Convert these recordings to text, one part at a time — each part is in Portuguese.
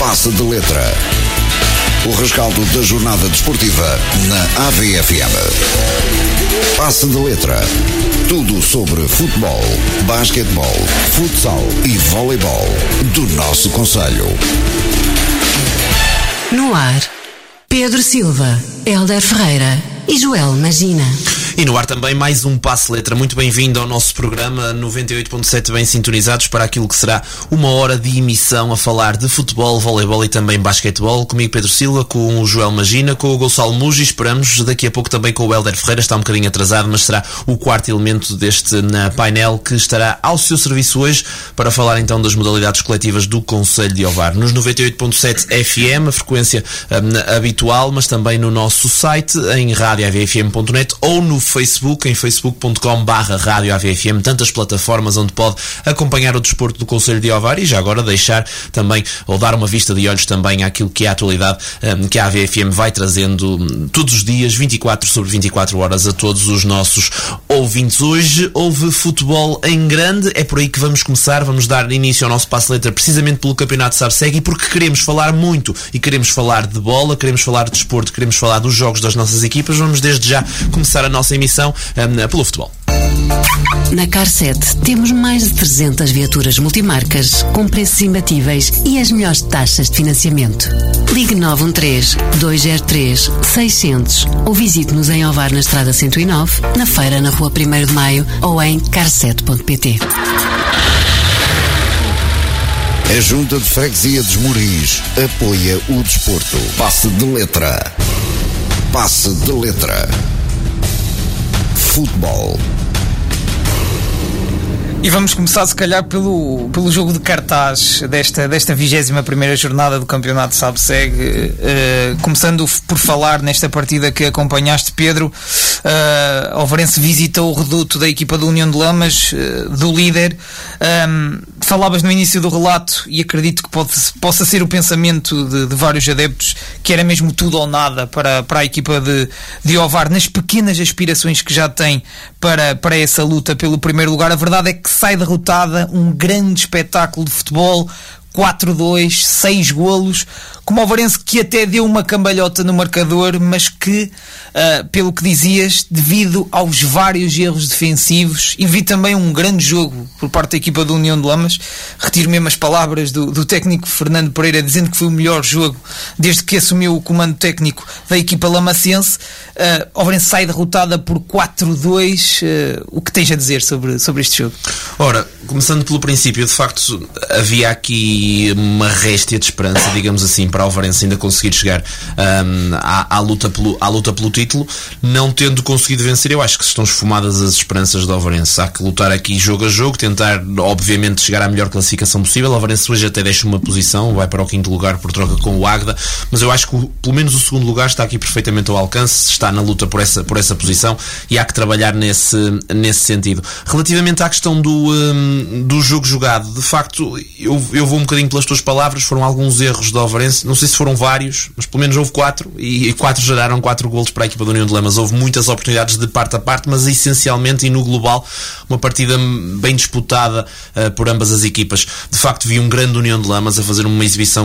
Passe de Letra. O rescaldo da jornada desportiva na AVFM. Passe de Letra. Tudo sobre futebol, basquetebol, futsal e voleibol do nosso concelho. No ar, Pedro Silva, Hélder Ferreira e Joel Magina. E no ar também mais um Passe Letra. Muito bem-vindo ao nosso programa 98.7, bem sintonizados para aquilo que será uma hora de emissão a falar de futebol, voleibol e também basquetebol. Comigo Pedro Silva, com o Joel Magina, com o Gonçalo Muji. Esperamos daqui a pouco também com o Hélder Ferreira. Está um bocadinho atrasado, mas será o quarto elemento deste painel que estará ao seu serviço hoje para falar então das modalidades coletivas do Concelho de Ovar. Nos 98.7 FM, a frequência habitual, mas também no nosso site em radioavfm.net ou no Facebook, em facebook.com/radioavfm, tantas plataformas onde pode acompanhar o desporto do Concelho de Ovar e já agora deixar também, ou dar uma vista de olhos também àquilo que é a atualidade que a AVFM vai trazendo todos os dias, 24 sobre 24 horas a todos os nossos ouvintes. Hoje houve futebol em grande, é por aí que vamos começar, vamos dar início ao nosso Passe Letra precisamente pelo Campeonato SABSEG e porque queremos falar muito e queremos falar de bola, queremos falar de desporto, queremos falar dos jogos das nossas equipas. Vamos desde já começar a nossa emissão pelo futebol. Na Car7 temos mais de 300 viaturas multimarcas com preços imbatíveis e as melhores taxas de financiamento. Ligue 913-203-600 ou visite-nos em Ovar na Estrada 109, na feira na Rua 1º de Maio ou em car7.pt. A Junta de Freguesia dos Moris apoia o desporto. Passe de Letra. Passe de Letra. Futebol. E vamos começar se calhar pelo jogo de cartaz desta 21ª jornada do Campeonato SABSEG, começando por falar nesta partida que acompanhaste, Pedro. Ovarense visita o reduto da equipa da União de Lamas, do líder. Falavas no início do relato, e acredito que possa ser o pensamento de vários adeptos, que era mesmo tudo ou nada para a equipa de Ovar, nas pequenas aspirações que já tem para essa luta pelo primeiro lugar. A verdade é que sai derrotada, um grande espetáculo de futebol, 4-2, 6 golos, como o Ovarense que até deu uma cambalhota no marcador, mas que, pelo que dizias, devido aos vários erros defensivos, e vi também um grande jogo por parte da equipa da União de Lamas. Retiro mesmo as palavras do técnico Fernando Pereira, dizendo que foi o melhor jogo desde que assumiu o comando técnico da equipa lamacense. O Ovarense sai derrotada por 4-2. O que tens a dizer sobre este jogo? Ora, começando pelo princípio, de facto havia aqui uma réstia de esperança, digamos assim, para o Ovarense ainda conseguir chegar à luta pelo título, não tendo conseguido vencer. Eu acho que estão esfumadas as esperanças do Ovarense. Há que lutar aqui jogo a jogo, tentar obviamente chegar à melhor classificação possível. O Ovarense hoje até deixa uma posição, vai para o 5º lugar por troca com o Águeda, mas eu acho que pelo menos o 2º lugar está aqui perfeitamente ao alcance, está na luta por essa posição e há que trabalhar nesse sentido. Relativamente à questão do jogo jogado, de facto eu vou um bocadinho pelas tuas palavras, foram alguns erros do Ovarense, não sei se foram vários, mas pelo menos houve 4 e 4 geraram 4 golos para a equipa da União de Lamas. Houve muitas oportunidades de parte a parte, mas essencialmente e no global uma partida bem disputada por ambas as equipas. De facto vi um grande União de Lamas a fazer uma exibição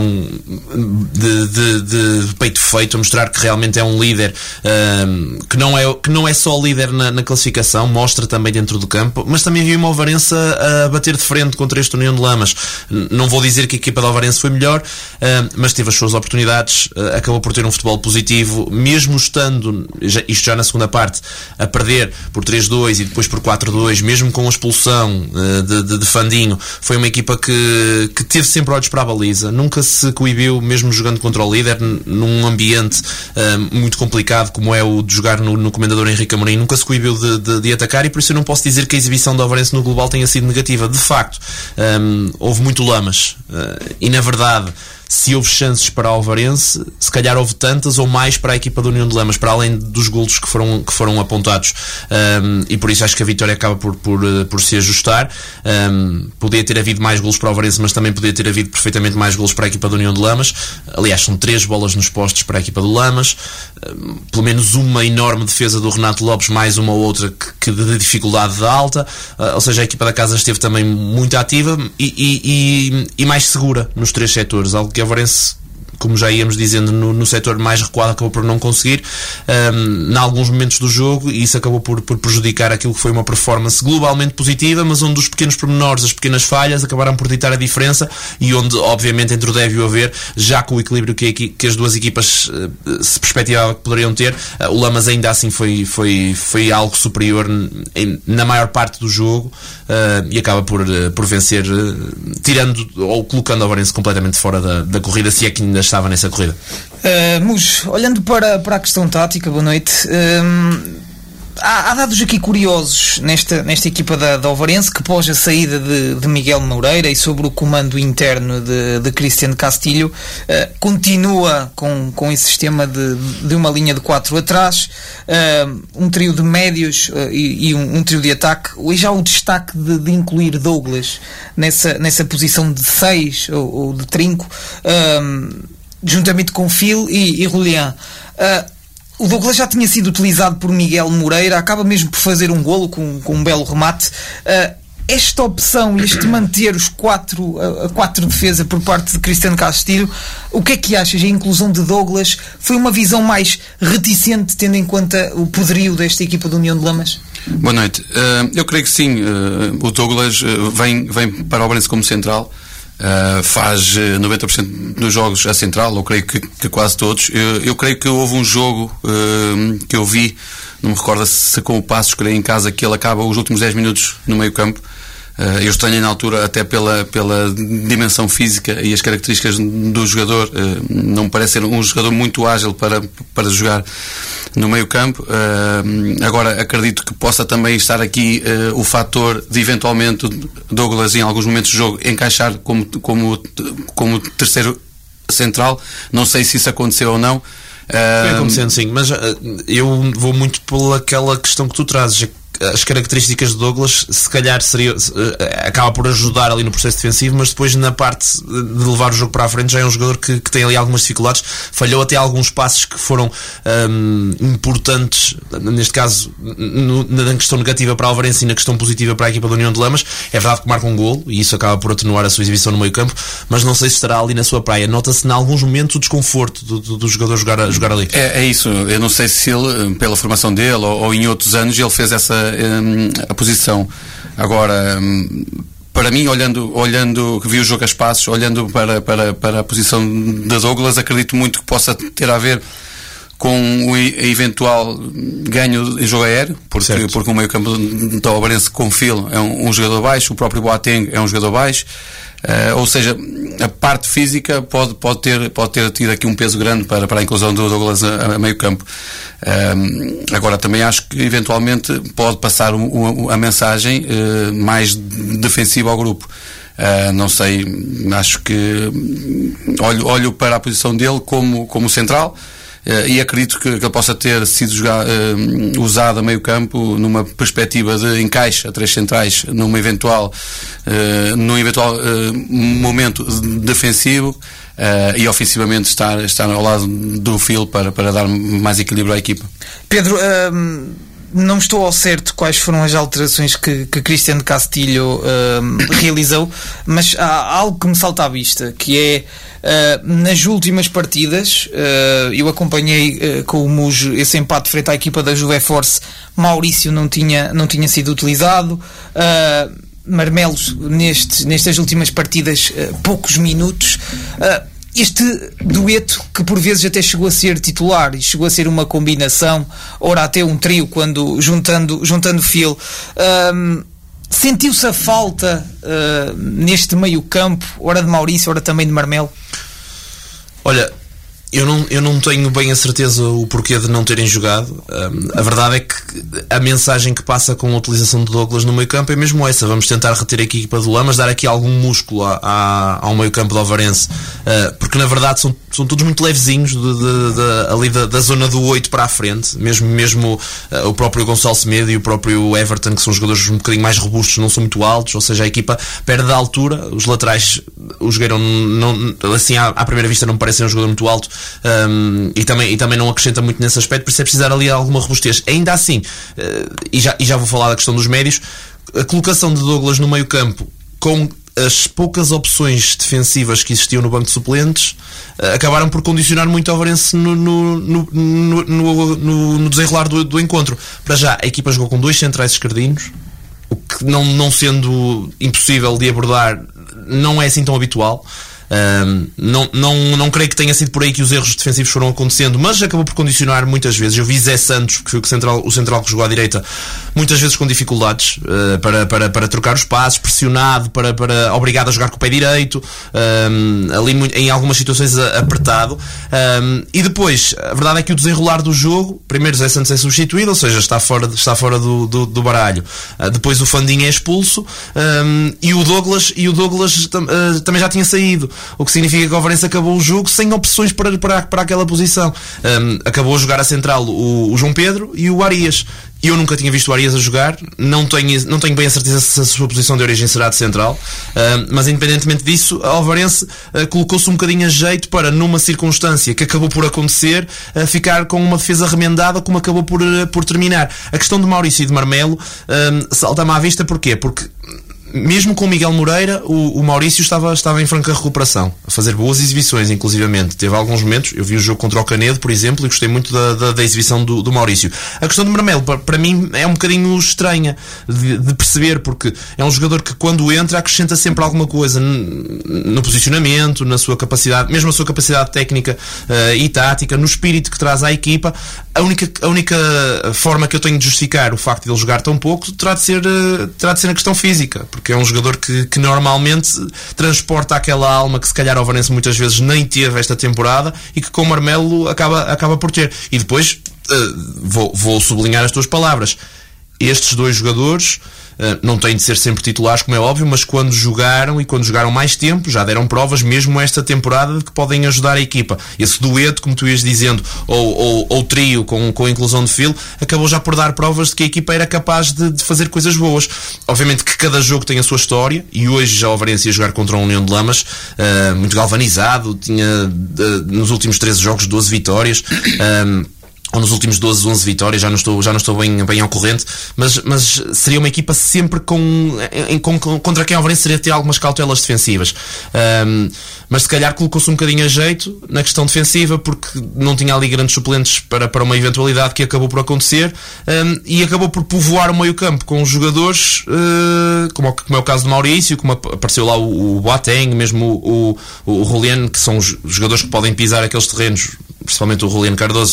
de peito feito, a mostrar que realmente é um líder que não é só líder na classificação, mostra também dentro do campo, mas também vi uma Ovarense a bater de frente contra este União de Lamas. Não vou dizer que a equipa da Ovarense foi melhor, mas teve as suas oportunidades, acabou por ter um futebol positivo, mesmo estando, isto já na segunda parte, a perder por 3-2 e depois por 4-2, mesmo com a expulsão de Fandinho. Foi uma equipa que teve sempre olhos para a baliza, nunca se coibiu, mesmo jogando contra o líder, num ambiente muito complicado como é o de jogar no Comendador Henrique Amorim, nunca se coibiu de atacar, e por isso eu não posso dizer que a exibição do Ovarense no global tenha sido negativa. De facto, houve muito Lamas, e na verdade se houve chances para o Ovarense, se calhar houve tantas ou mais para a equipa da União de Lamas, para além dos golos que foram apontados, e por isso acho que a vitória acaba por se ajustar. Podia ter havido mais golos para o Ovarense, mas também podia ter havido perfeitamente mais golos para a equipa da União de Lamas. Aliás, são 3 bolas nos postos para a equipa do Lamas, pelo menos uma enorme defesa do Renato Lopes, mais uma ou outra que de dificuldade alta, ou seja, a equipa da casa esteve também muito ativa e mais segura nos 3 setores, algo que a Varense, como já íamos dizendo, no setor mais recuado, acabou por não conseguir em alguns momentos do jogo, e isso acabou por prejudicar aquilo que foi uma performance globalmente positiva, mas onde os pequenos pormenores, as pequenas falhas acabaram por ditar a diferença, e onde obviamente entre o deve e o haver, já com o equilíbrio que as duas equipas se perspectivava que poderiam ter, o Lamas ainda assim foi algo superior na maior parte do jogo, e acaba por vencer, tirando ou colocando a Varense completamente fora da corrida, se é que ainda estava nessa corrida. Muj, olhando para a questão tática, boa noite. Há dados aqui curiosos nesta equipa da Ovarense, que pós a saída de Miguel Moreira e sobre o comando interno de Cristian Castilho, continua com esse sistema de uma linha de 4 atrás, um trio de médios e um trio de ataque. E já o destaque de incluir Douglas nessa posição de 6 ou de trinco, juntamente com Phil e Julián. O Douglas já tinha sido utilizado por Miguel Moreira, acaba mesmo por fazer um golo com um belo remate. Esta opção, este manter a 4 defesa por parte de Cristian Castilho, o que é que achas? A inclusão de Douglas foi uma visão mais reticente, tendo em conta o poderio desta equipa do União de Lamas? Boa noite. Eu creio que sim. O Douglas vem para o Varense como central. Faz 90% dos jogos a central, eu creio que quase todos. Eu creio que houve um jogo que eu vi, não me recordo se com o Passos, creio em casa, que ele acaba os últimos 10 minutos no meio campo. Eu estranhei na altura, até pela dimensão física e as características do jogador, não me parece ser um jogador muito ágil para jogar no meio campo. Agora acredito que possa também estar aqui o fator de eventualmente Douglas em alguns momentos do jogo encaixar como terceiro central. Não sei se isso aconteceu ou não. Foi acontecendo, sim, mas eu vou muito pelaquela questão que tu trazes. As características de Douglas, se calhar acaba por ajudar ali no processo defensivo, mas depois na parte de levar o jogo para a frente já é um jogador que tem ali algumas dificuldades. Falhou até alguns passos que foram importantes, neste caso na questão negativa para a Alvarense e na questão positiva para a equipa da União de Lamas. É verdade que marca um golo e isso acaba por atenuar a sua exibição no meio campo, mas não sei se estará ali na sua praia. Nota-se em alguns momentos o desconforto do jogador jogar ali. É isso, eu não sei se ele, pela formação dele ou em outros anos, ele fez a posição. Agora, para mim, olhando que vi o jogo a espaços, olhando para a posição de Douglas, acredito muito que possa ter a ver com o eventual ganho em jogo aéreo, porque o meio campo do Ovarense com Phil é um jogador baixo, o próprio Boateng é um jogador baixo, ou seja, a parte física pode ter tido aqui um peso grande para a inclusão do Douglas a meio campo. Agora também acho que eventualmente pode passar a mensagem mais defensiva ao grupo. Não sei, acho que olho para a posição dele como central, e acredito que ele possa ter sido usado a meio campo numa perspectiva de encaixe a 3 centrais num eventual momento defensivo, e ofensivamente estar ao lado do Phil para dar mais equilíbrio à equipa. Pedro, não estou ao certo quais foram as alterações que Cristian Castilho realizou, mas há algo que me salta à vista, que é nas últimas partidas, eu acompanhei com o Mujo esse empate frente à equipa da Juve Force. Maurício não tinha sido utilizado, Marmelos nestas últimas partidas poucos minutos. Este dueto, que por vezes até chegou a ser titular e chegou a ser uma combinação, ora até um trio, quando juntando Phil, sentiu-se a falta neste meio campo, ora de Maurício, ora também de Marmelo? Olha, eu não tenho bem a certeza o porquê de não terem jogado. A verdade é que a mensagem que passa com a utilização de Douglas no meio campo é mesmo essa: vamos tentar reter a equipa do Lamas, dar aqui algum músculo ao meio campo do Ovarense, porque na verdade são todos muito levezinhos ali da zona do 8 para a frente, mesmo o próprio Gonçalo Semedo e o próprio Everton, que são jogadores um bocadinho mais robustos, não são muito altos, ou seja, a equipa perde a altura. Os laterais, o jogador assim à primeira vista não me parece ser um jogador muito alto, e também não acrescenta muito nesse aspecto, por isso é precisar ali alguma robustez. Ainda assim, e já vou falar da questão dos médios, a colocação de Douglas no meio campo com as poucas opções defensivas que existiam no banco de suplentes acabaram por condicionar muito ao Varense no desenrolar do encontro. Para já, a equipa jogou com 2 centrais esquerdinos, o que não sendo impossível de abordar, não é assim tão habitual. Não creio que tenha sido por aí que os erros defensivos foram acontecendo, mas acabou por condicionar muitas vezes. Eu vi Zé Santos, que foi o central que jogou à direita, muitas vezes com dificuldades para trocar os passos, pressionado, obrigado a jogar com o pé direito, ali em algumas situações apertado. E depois, a verdade é que o desenrolar do jogo, primeiro Zé Santos é substituído, ou seja, está fora do baralho. Depois o Fandinho é expulso, e o Douglas também já tinha saído. O que significa que o Varense acabou o jogo sem opções para aquela posição. Acabou a jogar a central o João Pedro e o Arias. Eu nunca tinha visto o Arias a jogar, não tenho bem a certeza se a sua posição de origem será de central, mas independentemente disso, o Varense colocou-se um bocadinho a jeito para, numa circunstância que acabou por acontecer, ficar com uma defesa remendada, como acabou por terminar. A questão de Maurício e de Marmelo salta-me à vista. Porquê? Porque mesmo com o Miguel Moreira, o Maurício estava em franca recuperação, a fazer boas exibições, inclusivamente. Teve alguns momentos, eu vi o jogo contra o Canedo, por exemplo, e gostei muito da exibição do Maurício. A questão do Marmelo, para mim, é um bocadinho estranha de perceber, porque é um jogador que, quando entra, acrescenta sempre alguma coisa no posicionamento, na sua capacidade, mesmo a sua capacidade técnica e tática, no espírito que traz à equipa. A única forma que eu tenho de justificar o facto de ele jogar tão pouco terá de ser a questão física, porque é um jogador que normalmente transporta aquela alma que se calhar o Varense muitas vezes nem teve esta temporada e que com o Marmelo acaba por ter. E depois vou sublinhar as tuas palavras. Estes 2 jogadores não têm de ser sempre titulares, como é óbvio, mas quando jogaram mais tempo, já deram provas mesmo esta temporada de que podem ajudar a equipa. Esse dueto, como tu ias dizendo, ou trio com a inclusão de Phil, acabou já por dar provas de que a equipa era capaz de fazer coisas boas. Obviamente que cada jogo tem a sua história, e hoje já o Varense ia jogar contra um União de Lamas muito galvanizado, tinha nos últimos 13 jogos 12 vitórias, ou nos últimos 12, 11 vitórias, já não estou bem ao corrente, mas seria uma equipa sempre contra quem o Varense seria ter algumas cautelas defensivas. Mas se calhar colocou-se um bocadinho a jeito na questão defensiva, porque não tinha ali grandes suplentes para uma eventualidade que acabou por acontecer, e acabou por povoar o meio-campo com jogadores como é o caso do Maurício, como apareceu lá o Boateng, mesmo o Juliano, que são os jogadores que podem pisar aqueles terrenos, principalmente o Juliano Cardoso,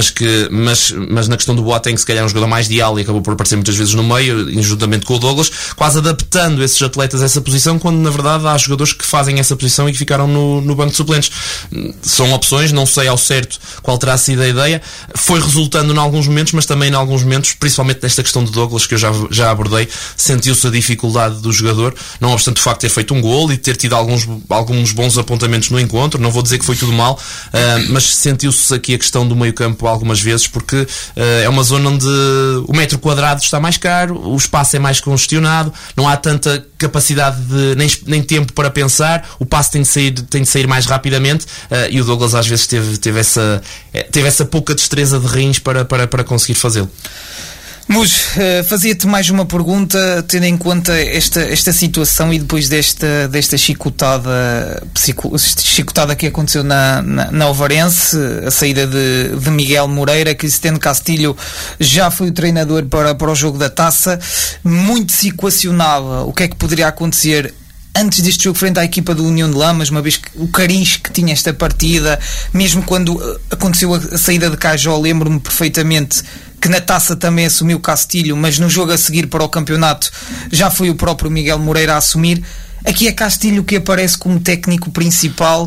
mas na questão do Boateng, se calhar é um jogador mais de ala e acabou por aparecer muitas vezes no meio, juntamente com o Douglas, quase adaptando esses atletas a essa posição, quando na verdade há jogadores que fazem essa posição e que ficaram no banco de suplentes. São opções, não sei ao certo qual terá sido a ideia. Foi resultando em alguns momentos, mas também em alguns momentos, principalmente nesta questão de Douglas, que eu já abordei, sentiu-se a dificuldade do jogador, não obstante o facto de ter feito um gol e de ter tido alguns bons apontamentos no encontro. Não vou dizer que foi tudo mal, mas sentiu-se aqui a questão do meio-campo algumas vezes, porque é uma zona onde o metro quadrado está mais caro, o espaço é mais congestionado, não há tanta capacidade nem tempo para pensar, o passe tem de sair mais rapidamente, e o Douglas às vezes teve essa pouca destreza de rins para conseguir fazê-lo. Mujo, fazia-te mais uma pergunta, tendo em conta esta situação e depois desta chicotada que aconteceu na Ovarense, a saída de Miguel Moreira. Cristiano Castilho já foi o treinador para o jogo da taça. Muito se equacionava o que é que poderia acontecer antes deste jogo frente à equipa do União de Lamas, uma vez que o cariz que tinha esta partida, mesmo quando aconteceu a saída de Cajó, lembro-me perfeitamente que na taça também assumiu Castilho, mas no jogo a seguir para o campeonato já foi o próprio Miguel Moreira a assumir. Aqui é Castilho que aparece como técnico principal.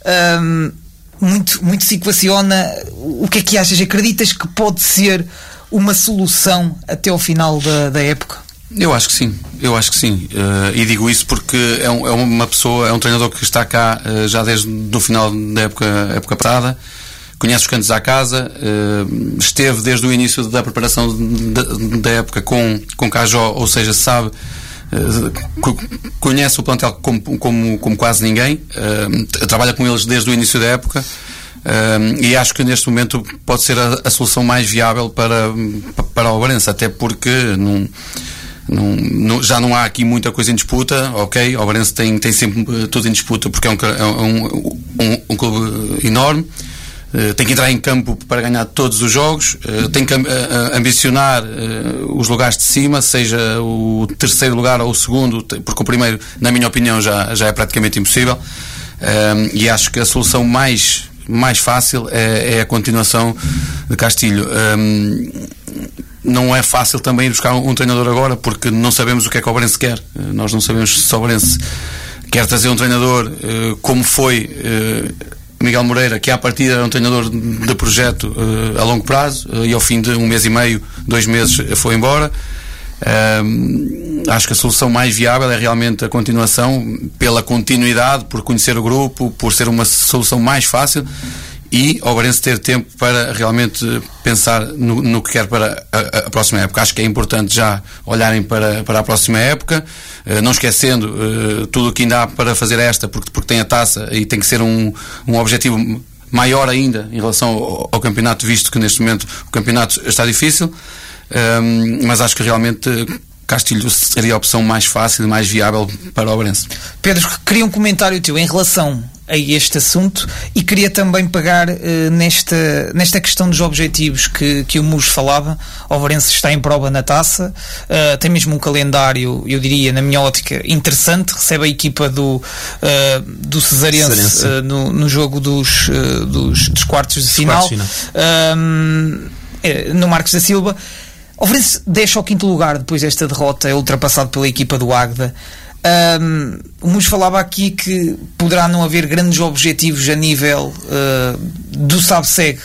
Muito se equaciona. O que é que achas? Acreditas que pode ser uma solução até ao final da época? Eu acho que sim, e digo isso porque é uma pessoa, é um treinador que está cá já desde o final da época passada, conhece os cantos à casa, esteve desde o início da preparação da época com Cajó, ou seja, sabe, conhece o plantel como quase ninguém, trabalha com eles desde o início da época. E acho que neste momento pode ser a solução mais viável para o Varense, até porque já não há aqui muita coisa em disputa, ok? O Ovarense tem sempre tudo em disputa porque é um clube enorme. Tem que entrar em campo para ganhar todos os jogos, tem que ambicionar os lugares de cima, seja o terceiro lugar ou o segundo, porque o primeiro, na minha opinião, já é praticamente impossível, e acho que a solução mais fácil é a continuação de Castilho. Não é fácil também ir buscar um treinador agora, porque não sabemos o que é que o Ovarense quer. Nós não sabemos se o Ovarense quer trazer um treinador como foi Miguel Moreira, que à partida era um treinador de projeto a longo prazo, e ao fim de 1 mês e meio, 2 meses foi embora. Acho que a solução mais viável é realmente a continuação, pela continuidade, por conhecer o grupo, por ser uma solução mais fácil, e o Ovarense ter tempo para realmente pensar no que quer para a próxima época. Acho que é importante já olharem para a próxima época, não esquecendo tudo o que ainda há para fazer porque tem a taça e tem que ser um objetivo maior ainda em relação ao campeonato, visto que neste momento o campeonato está difícil, mas acho que realmente Castilho seria a opção mais fácil e mais viável para o Ovarense. Pedro, queria um comentário teu em relação a este assunto, e queria também pegar nesta questão dos objetivos que o Mujo falava. O Ovarense está em prova na taça, tem mesmo um calendário, eu diria, na minha ótica, interessante. Recebe a equipa do Cesarense no jogo dos quartos de final, no Marcos da Silva. O Ovarense deixa ao 5º lugar depois desta derrota, é ultrapassado pela equipa do Águeda. O Mujo falava aqui que poderá não haver grandes objetivos a nível do SABSEG.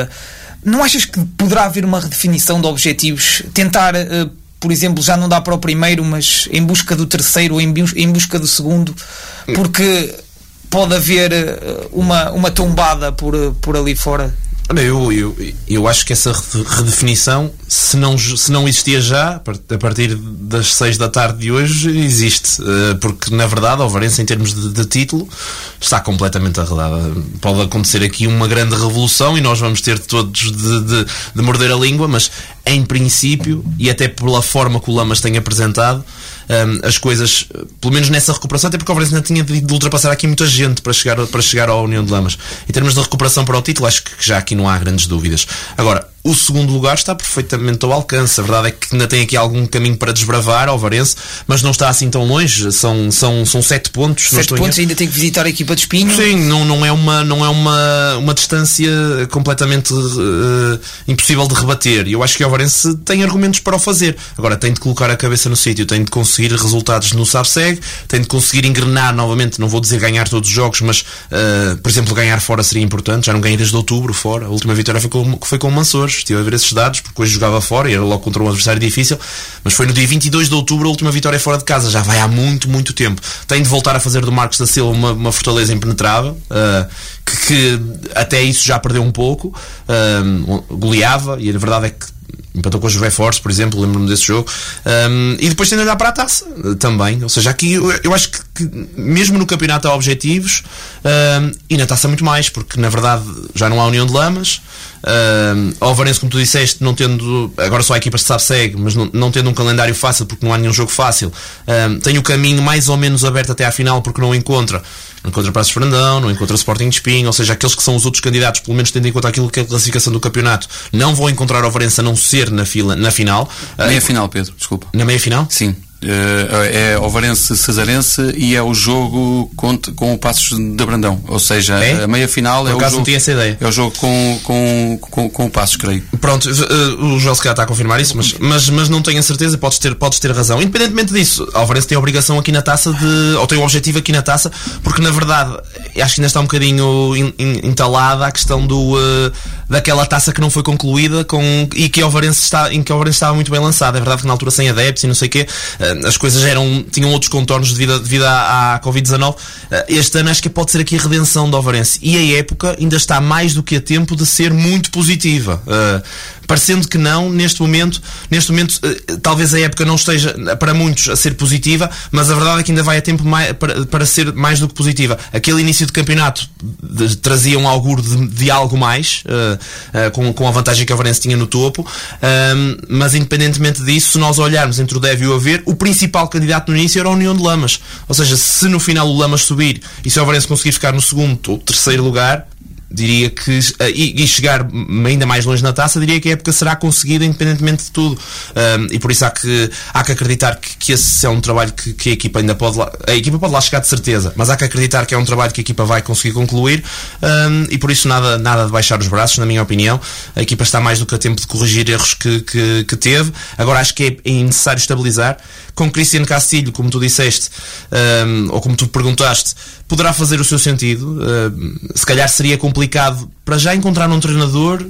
Não achas que poderá haver uma redefinição de objetivos? Tentar, por exemplo, já não dá para o primeiro, mas em busca do terceiro ou em busca do segundo, porque pode haver uma tombada por ali fora. Olha, eu acho que essa redefinição, se não existia já, a partir das 6 da tarde de hoje, existe. Porque, na verdade, o Ovarense, em termos de título, está completamente arredada. Pode acontecer aqui uma grande revolução e nós vamos ter todos de morder a língua, mas, em princípio, e até pela forma que o Lamas tem apresentado, as coisas, pelo menos nessa recuperação, até porque o Ovarense ainda tinha de ultrapassar aqui muita gente para chegar à União de Lamas. Em termos de recuperação para o título, acho que já aqui não há grandes dúvidas. Agora, o segundo lugar está perfeitamente ao alcance. A verdade é que ainda tem aqui algum caminho para desbravar ao Ovarense, mas não está assim tão longe. São 7 pontos. 7 pontos, ainda tem que visitar a equipa de Espinho. Sim, não é uma distância completamente impossível de rebater. E eu acho que o Ovarense tem argumentos para o fazer. Agora, tem de colocar a cabeça no sítio, tem de conseguir resultados no SABSEG, tem de conseguir engrenar novamente. Não vou dizer ganhar todos os jogos, mas, por exemplo, ganhar fora seria importante. Já não ganhei desde outubro fora. A última vitória foi com o Mansores. Estive a ver esses dados, porque hoje jogava fora e era logo contra um adversário difícil, mas foi no dia 22 de outubro a última vitória fora de casa. Já vai há muito tempo. Tem de voltar a fazer do Marcos da Silva uma fortaleza impenetrável, que até isso já perdeu um pouco, goleava, e a verdade é que empatou com a José Force, por exemplo, lembro-me desse jogo, e depois tem de olhar para a taça também. Ou seja, aqui eu acho que mesmo no campeonato há objetivos, e na taça muito mais, porque na verdade já não há União de Lamas. O Ovarense, como tu disseste, não tendo, agora só há equipas de SABSEG, mas não tendo um calendário fácil, porque não há nenhum jogo fácil, tem o caminho mais ou menos aberto até à final, porque não encontra Passos Ferrandão, não encontra Sporting de Espinho. Ou seja, aqueles que são os outros candidatos, pelo menos tendo em conta aquilo que é a classificação do campeonato, não vão encontrar o Ovarense a não ser na final. Meia final, Pedro, desculpa. Na meia final? Sim. É Ovarense-Cesarense e é o jogo com o Passos de Brandão, ou seja, a meia final é o jogo, não tinha essa ideia. É o jogo com o Passos, creio. Pronto, o Joel se calhar está a confirmar isso, mas não tenho a certeza. Podes ter razão. Independentemente disso, a Ovarense tem a obrigação aqui na taça ou tem o objetivo aqui na taça, porque na verdade acho que ainda está um bocadinho entalada a questão daquela taça que não foi concluída em que o Ovarense estava muito bem lançado. É verdade que na altura sem adeptos e não sei o quê, as coisas tinham outros contornos devido à Covid-19. Este ano acho que pode ser aqui a redenção do Ovarense, e a época ainda está mais do que a tempo de ser muito positiva. Parecendo que não, neste momento talvez a época não esteja para muitos a ser positiva, mas a verdade é que ainda vai a tempo para ser mais do que positiva. Aquele início de campeonato trazia um auguro de algo mais, com a vantagem que a Ovarense tinha no topo, mas independentemente disso, se nós olharmos entre o deve e o haver, o principal candidato no início era a União de Lamas. Ou seja, se no final o Lamas subir e se a Ovarense conseguir ficar no segundo ou terceiro lugar, diria que, e chegar ainda mais longe na taça, diria que a época será conseguida independentemente de tudo, e por isso há que acreditar que esse é um trabalho que a equipa ainda pode lá chegar de certeza, mas há que acreditar que é um trabalho que a equipa vai conseguir concluir, e por isso nada de baixar os braços, na minha opinião. A equipa está mais do que a tempo de corrigir erros que teve. Agora acho que é necessário estabilizar. Com Cristiano Castilho, como tu disseste, ou como tu perguntaste, poderá fazer o seu sentido. Se calhar seria complicado para já encontrar um treinador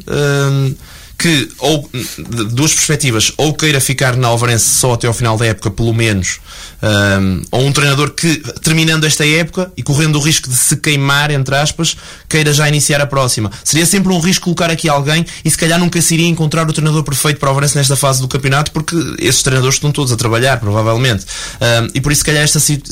que, ou de duas perspectivas, ou queira ficar na Ovarense só até ao final da época, pelo menos, ou um treinador que, terminando esta época e correndo o risco de se queimar, entre aspas, queira já iniciar a próxima. Seria sempre um risco colocar aqui alguém, e se calhar nunca se iria encontrar o treinador perfeito para a Ovarense nesta fase do campeonato, porque esses treinadores estão todos a trabalhar, provavelmente, e por isso se calhar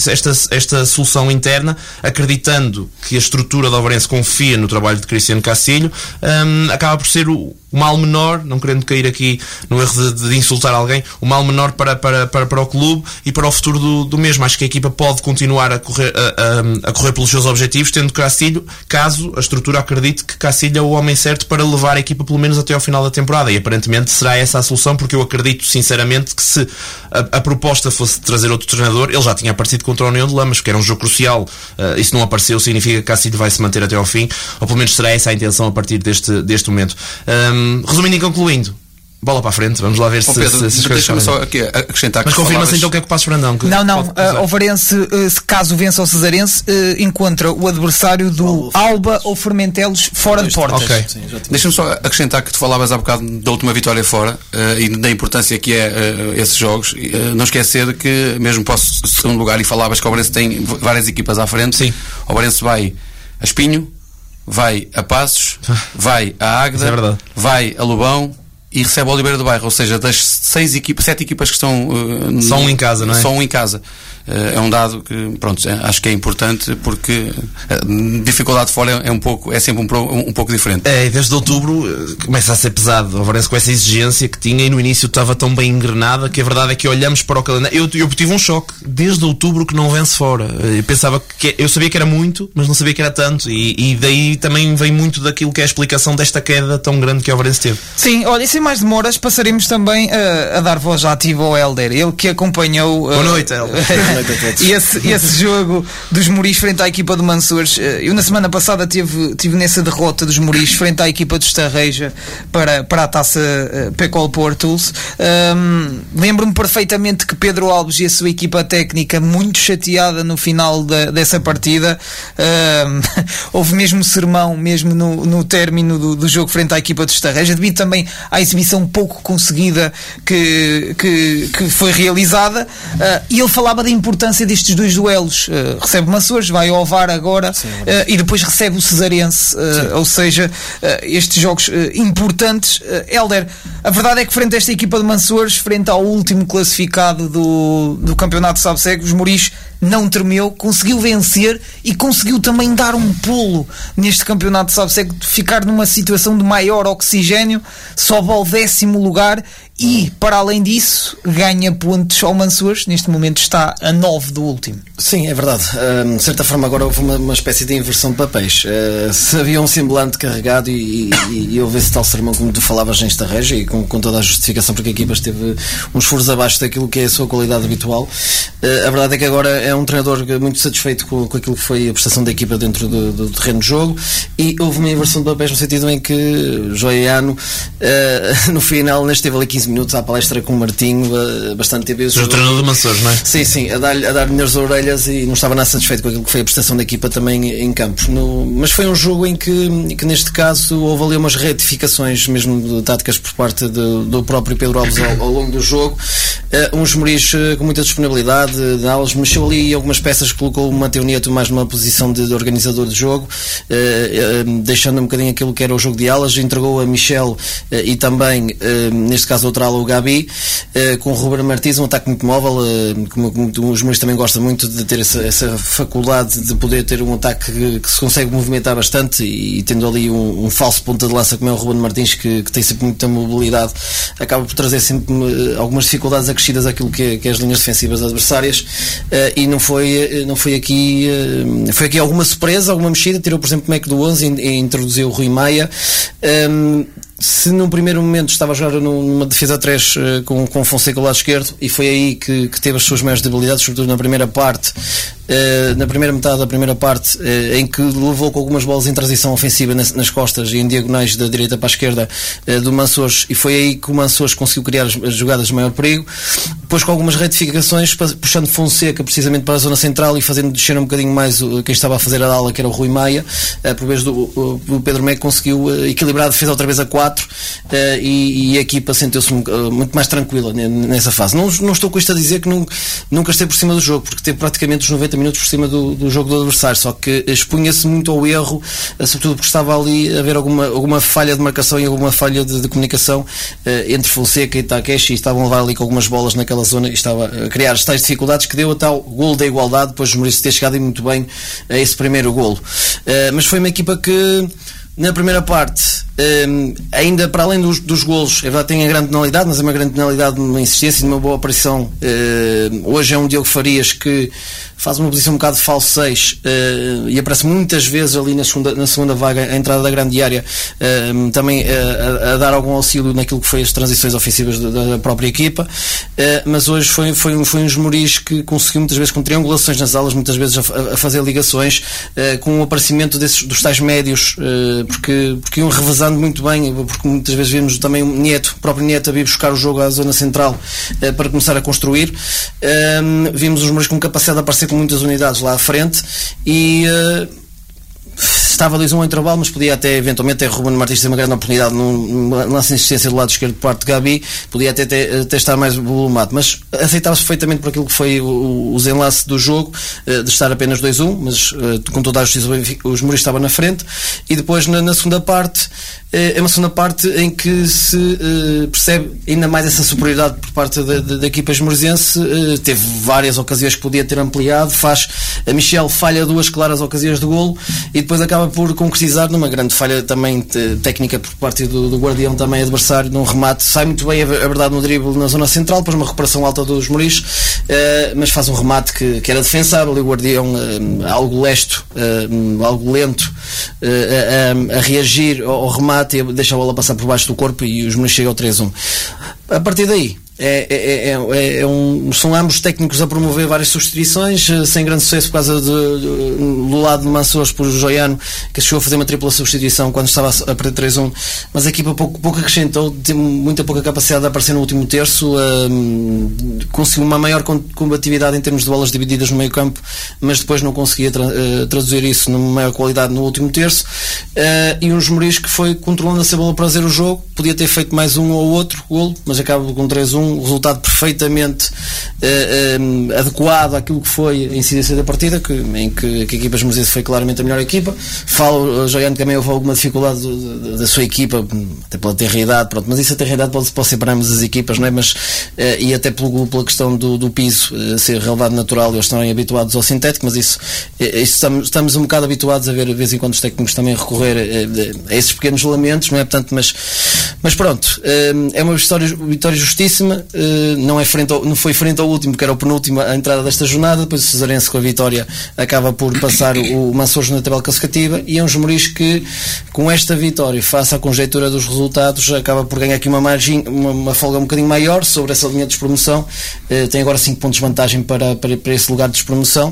esta solução interna, acreditando que a estrutura da Ovarense confia no trabalho de Cristiano Castilho, acaba por ser o mal menor, não querendo cair aqui no erro de insultar alguém, o mal menor para o clube e para o futuro do mesmo. Acho que a equipa pode continuar a correr pelos seus objetivos, tendo Castilho, caso a estrutura acredite que Castilho é o homem certo para levar a equipa pelo menos até ao final da temporada, e aparentemente será essa a solução, porque eu acredito sinceramente que se a proposta fosse trazer outro treinador, ele já tinha aparecido contra a União de Lamas, porque era um jogo crucial, e se não apareceu significa que Castilho vai se manter até ao fim, ou pelo menos será essa a intenção a partir deste momento. Resumindo e concluindo, bola para a frente, vamos lá ver se essas coisas deixa-me só aqui acrescentar. Mas confirma-se então o que é que o Passos Brandão? Não, o Ovarense, se caso vença o Cesarense, encontra o adversário do Alba ou Fermentelos fora de portas. Okay. Deixa-me só acrescentar que tu falavas há bocado da última vitória fora, e da importância que é esses jogos. Não esquecer que, mesmo para o segundo lugar, e falavas que o Ovarense tem várias equipas à frente. Sim. O Ovarense vai a Espinho, vai a Passos, vai a Águeda, vai a Lobão e recebe a Oliveira do Bairro. Ou seja, das 7 equipas que estão só um em casa, não é? Só um em casa. É um dado que, pronto, acho que é importante, porque a dificuldade fora é sempre um pouco diferente. E desde outubro começa a ser pesado. O Ovarense com essa exigência que tinha, e no início estava tão bem engrenada, que a verdade é que olhamos para o calendário. Eu tive um choque desde outubro que não vence fora. Eu pensava eu sabia que era muito, mas não sabia que era tanto, e daí também vem muito daquilo que é a explicação desta queda tão grande que o Ovarense teve. Sim, olha, e sem mais demoras passaremos também a dar voz ativa ao Hélder, ele que acompanhou. Boa noite, Hélder. E esse jogo dos Moris frente à equipa do Mansores, eu na semana passada tive nessa derrota dos Moris frente à equipa do Estarreja para a taça Pecol Portuls. Lembro-me perfeitamente que Pedro Alves e a sua equipa técnica, muito chateada no final dessa partida, houve mesmo sermão mesmo no término do jogo frente à equipa do Estarreja, devido também à exibição pouco conseguida que foi realizada, e ele falava da importância destes dois duelos. Recebe Mansores, vai ao VAR agora, e depois recebe o Cesarense, ou seja, estes jogos importantes. Hélder, a verdade é que frente a esta equipa de Mansores, frente ao último classificado do campeonato Sabseg, os Moris não tremeu, conseguiu vencer e conseguiu também dar um pulo neste campeonato Sabseg, ficar numa situação de maior oxigénio, sobe ao 10º lugar e, para além disso, ganha pontos ao Mansores. Neste momento está a 9 do último. Sim, é verdade. De certa forma agora houve uma espécie de inversão de papéis. Se havia um semblante carregado e houve esse tal sermão como tu falavas nesta régia, e com toda a justificação, porque a equipa esteve uns furos abaixo daquilo que é a sua qualidade habitual, a verdade é que agora é um treinador muito satisfeito com aquilo que foi a prestação da equipa dentro do terreno de jogo, e houve uma inversão de papéis no sentido em que Joiano no final esteve ali 15 15 minutos à palestra com o Martinho, bastante vezes. O treinador do Mançores, não é? Sim, a dar-lhe nas orelhas, e não estava nada satisfeito com aquilo que foi a prestação da equipa também em campo. Mas foi um jogo em que neste caso houve ali umas retificações mesmo de táticas por parte do próprio Pedro Alves ao longo do jogo. Uns Moris com muita disponibilidade, Alves mexeu ali algumas peças, colocou o Mateu Nieto mais numa posição de organizador de jogo, deixando um bocadinho aquilo que era o jogo de alas, entregou a Michel e também, neste caso outro ala, o Gabi, com o Ruben Martins, um ataque muito móvel, como os Moris também gostam muito de ter essa faculdade de poder ter um ataque que se consegue movimentar bastante, e tendo ali um falso ponta de lança como é o Ruben Martins, que tem sempre muita mobilidade, acaba por trazer sempre algumas dificuldades acrescidas àquilo que é as linhas defensivas adversárias, e não foi aqui alguma surpresa, alguma mexida. Tirou, por exemplo, o Mac do 11 e introduziu o Rui Maia. Se num primeiro momento estava a jogar numa defesa 3 com o Fonseca ao lado esquerdo, e foi aí que teve as suas maiores debilidades, sobretudo na primeira parte, na primeira metade da primeira parte, em que levou com algumas bolas em transição ofensiva nas costas e em diagonais da direita para a esquerda do Mançores, e foi aí que o Mançores conseguiu criar as jogadas de maior perigo. Depois, com algumas retificações, puxando Fonseca precisamente para a zona central e fazendo descer um bocadinho mais quem estava a fazer a ala, que era o Rui Maia, por vez do Pedro Mec, conseguiu equilibrar a defesa outra vez a 4, e a equipa sentiu-se muito mais tranquila nessa fase. Não estou com isto a dizer que nunca esteve por cima do jogo, porque teve praticamente os 90 minutos por cima do jogo do adversário, só que expunha-se muito ao erro, sobretudo porque estava ali a haver alguma falha de marcação e alguma falha de comunicação entre Fonseca e Takeshi, e estavam a levar ali com algumas bolas naquela zona, e estava a criar as tais dificuldades que deu a tal golo da igualdade, depois de Maurício ter chegado muito bem a esse primeiro golo. Mas foi uma equipa que na primeira parte, ainda para além dos golos, é verdade, tem a grande penalidade, mas é uma grande penalidade numa insistência e numa boa aparição. Hoje é um Diogo Farias que faz uma posição um bocado de falso 6, e aparece muitas vezes ali na segunda vaga, a entrada da grande área, também a dar algum auxílio naquilo que foi as transições ofensivas da própria equipa. Mas hoje foi uns Moris que conseguiu muitas vezes com triangulações nas alas, muitas vezes a fazer ligações, com o aparecimento dos tais médios, porque iam revezando muito bem, porque muitas vezes vimos também o próprio Nieto a vir buscar o jogo à zona central para começar a construir. Vimos os Moris com capacidade de aparecer com muitas unidades lá à frente, e estava ali um intervalo, mas podia até eventualmente ter Ruben Martins ter uma grande oportunidade num lance de insistência do lado esquerdo por parte de Gabi, podia até estar mais volumado, mas aceitava-se perfeitamente por aquilo que foi o desenlace do jogo, de estar apenas 2-1, mas com toda a justiça os Moris estavam na frente. E depois na segunda parte, é uma segunda parte em que se percebe ainda mais essa superioridade por parte da equipa esmorizense. Teve várias ocasiões que podia ter ampliado, a Michel falha 2 claras ocasiões de golo, e depois acaba por concretizar numa grande falha também técnica por parte do guardião também adversário, num remate, sai muito bem, é verdade, no drible na zona central, depois uma recuperação alta dos Moris, mas faz um remate que era defensável, e o guardião algo lesto, algo lento, a reagir ao remate e deixa a bola passar por baixo do corpo, e os Moris chegam ao 3-1. A partir daí são ambos técnicos a promover várias substituições, sem grande sucesso por causa do lado de Mançores por Joiano, que chegou a fazer uma tripla substituição quando estava a perder 3-1, mas a equipa pouco acrescentou, tem muita pouca capacidade de aparecer no último terço, conseguiu uma maior combatividade em termos de bolas divididas no meio campo, mas depois não conseguia traduzir isso numa maior qualidade no último terço, e uns Moris que foi controlando essa bola para fazer o jogo, podia ter feito mais um ou outro golo, mas acaba com 3-1, um resultado perfeitamente adequado àquilo que foi a incidência da partida, em que a equipa esmorizense foi claramente a melhor equipa. Falo, Joiano também houve alguma dificuldade da sua equipa, até pela terra-idade, pronto, mas isso a terra-idade pode ser para ambas as equipas, não é? Mas, e até pela questão do piso ser relevado natural, eles estão habituados ao sintético, mas isso estamos um bocado habituados a ver de vez em quando os técnicos também recorrer a esses pequenos lamentos, não é? Portanto, mas pronto, é uma vitória justíssima. última, não foi frente ao último, que era o penúltimo, a entrada desta jornada. Depois o Cesarense, com a vitória, acaba por passar o Mançores na tabela classificativa, e é um Esmoriz que, com esta vitória, face à conjectura dos resultados, acaba por ganhar aqui uma margem, uma folga um bocadinho maior sobre essa linha de despromoção. Tem agora 5 pontos de vantagem para esse lugar de despromoção,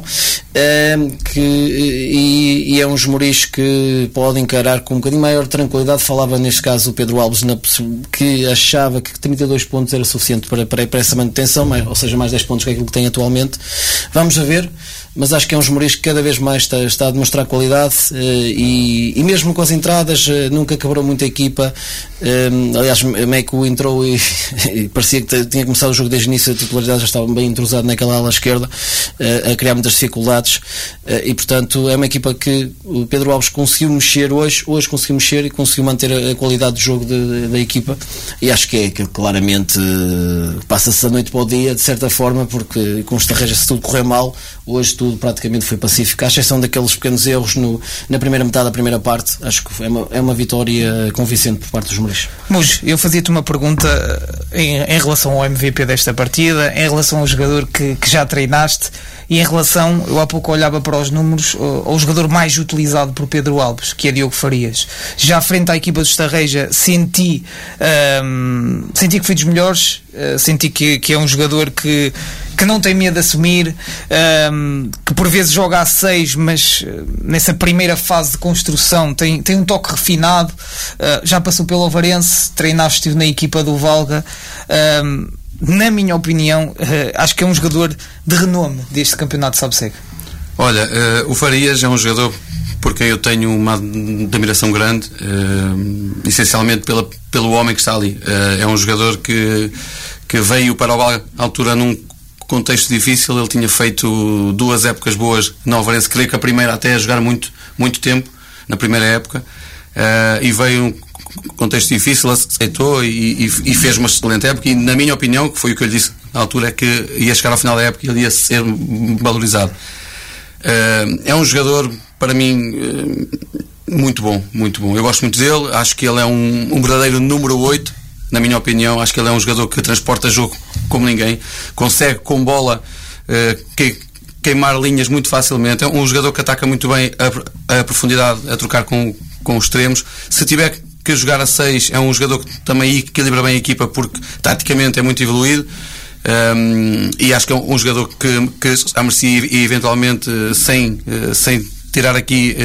e é um Esmoriz que pode encarar com um bocadinho maior tranquilidade. Falava neste caso o Pedro Alves que achava que 32 pontos era suficiente para essa manutenção, ou seja, mais 10 pontos que é aquilo que tem atualmente. Vamos a ver, mas acho que é um Esmoriz que cada vez mais está a demonstrar qualidade, e mesmo com as entradas nunca quebrou muito a equipa. Aliás, Meco entrou e parecia que tinha começado o jogo desde o início, a titularidade já estava bem entrosado naquela ala esquerda, a criar muitas dificuldades, e portanto é uma equipa que o Pedro Alves conseguiu mexer hoje conseguiu mexer e conseguiu manter a qualidade de jogo da equipa, e acho que claramente passa-se a noite para o dia, de certa forma, porque com os Tarrejas, se tudo correr mal, hoje tudo praticamente foi pacífico, à exceção daqueles pequenos erros na primeira metade da primeira parte. Acho que é uma vitória convincente por parte dos Esmoriz. Mujo, eu fazia-te uma pergunta em relação ao MVP desta partida, em relação ao jogador que já treinaste, e em relação, eu há pouco olhava para os números, ao jogador mais utilizado por Pedro Alves, que é Diogo Farias. Já frente à equipa do Estarreja, senti que foi dos melhores, senti que é um jogador que não tem medo de assumir, que por vezes joga a 6, mas nessa primeira fase de construção tem um toque refinado. Já passou pelo Ovarense, treinaste na equipa do Valga. Na minha opinião, acho que é um jogador de renome deste campeonato de Sabseg. Olha, o Farias é um jogador por quem eu tenho uma admiração grande, essencialmente pelo homem que está ali. É um jogador que veio para o Valga à altura num contexto difícil. Ele tinha feito 2 épocas boas na Ovarense, creio que a primeira até a jogar muito tempo na primeira época, e veio um contexto difícil, aceitou e fez uma excelente época, e na minha opinião, que foi o que eu lhe disse na altura, é que ia chegar ao final da época e ele ia ser valorizado. É um jogador, para mim, muito bom. Eu gosto muito dele, acho que ele é um verdadeiro número 8, na minha opinião. Acho que ele é um jogador que transporta jogo como ninguém, consegue com bola queimar linhas muito facilmente, é um jogador que ataca muito bem a profundidade, a trocar com os extremos. Se tiver que jogar a 6, é um jogador que também equilibra bem a equipa, porque taticamente é muito evoluído, e acho que é um jogador que a merecia, e eventualmente sem tirar aqui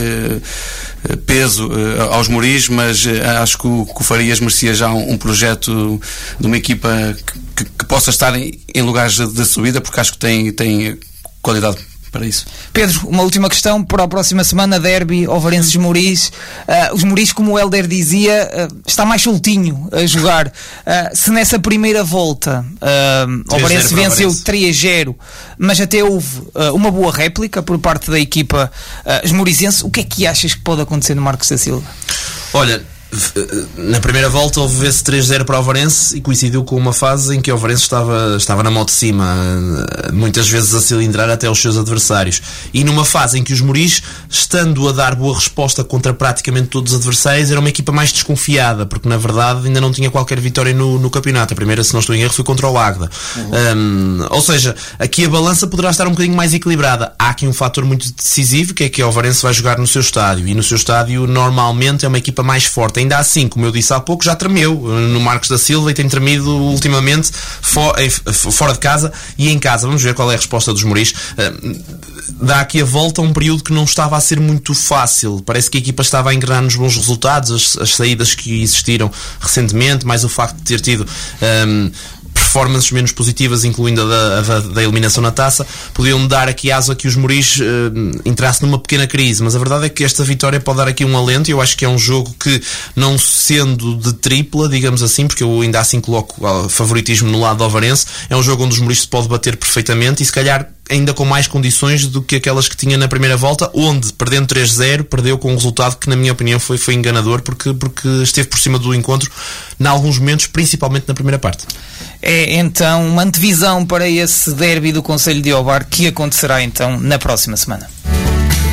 peso aos Esmoriz, mas acho que o Farias merecia já um projeto de uma equipa que possa estar em lugares de subida, porque acho que tem qualidade para isso. Pedro, uma última questão para a próxima semana: derby, Ovarense Esmoriz. Os Esmoriz, como o Hélder dizia, está mais soltinho a jogar. Se nessa primeira volta o Ovarense venceu 3-0, mas até houve uma boa réplica por parte da equipa esmorizense, o que é que achas que pode acontecer no Marcos da Silva? Olha, na primeira volta houve esse 3-0 para o Ovarense, e coincidiu com uma fase em que o Ovarense estava na mão de cima, muitas vezes a cilindrar até os seus adversários, e numa fase em que os Esmoriz, estando a dar boa resposta contra praticamente todos os adversários, era uma equipa mais desconfiada, porque na verdade ainda não tinha qualquer vitória no campeonato. A primeira, se não estou em erro, foi contra o Águeda. Ou seja, aqui a balança poderá estar um bocadinho mais equilibrada. Há aqui um fator muito decisivo, que é que o Ovarense vai jogar no seu estádio, e no seu estádio normalmente é uma equipa mais forte. Ainda assim, como eu disse há pouco, já tremeu no Marcos da Silva e tem tremido ultimamente fora de casa e em casa. Vamos ver qual é a resposta dos Esmoriz. Dá aqui a volta a um período que não estava a ser muito fácil. Parece que a equipa estava a engrenar nos bons resultados, as saídas que existiram recentemente, mais o facto de ter tido performances menos positivas, incluindo a da eliminação na taça, podiam dar aqui asa que os Esmoriz entrasse numa pequena crise, mas a verdade é que esta vitória pode dar aqui um alento, e eu acho que é um jogo que, não sendo de tripla, digamos assim, porque eu ainda assim coloco favoritismo no lado do Ovarense, é um jogo onde os Esmoriz se pode bater perfeitamente, e se calhar ainda com mais condições do que aquelas que tinha na primeira volta, onde, perdendo 3-0, perdeu com um resultado que, na minha opinião, foi enganador, porque esteve por cima do encontro em alguns momentos, principalmente na primeira parte. É então uma antevisão para esse derby do Concelho de Ovar, que acontecerá então na próxima semana.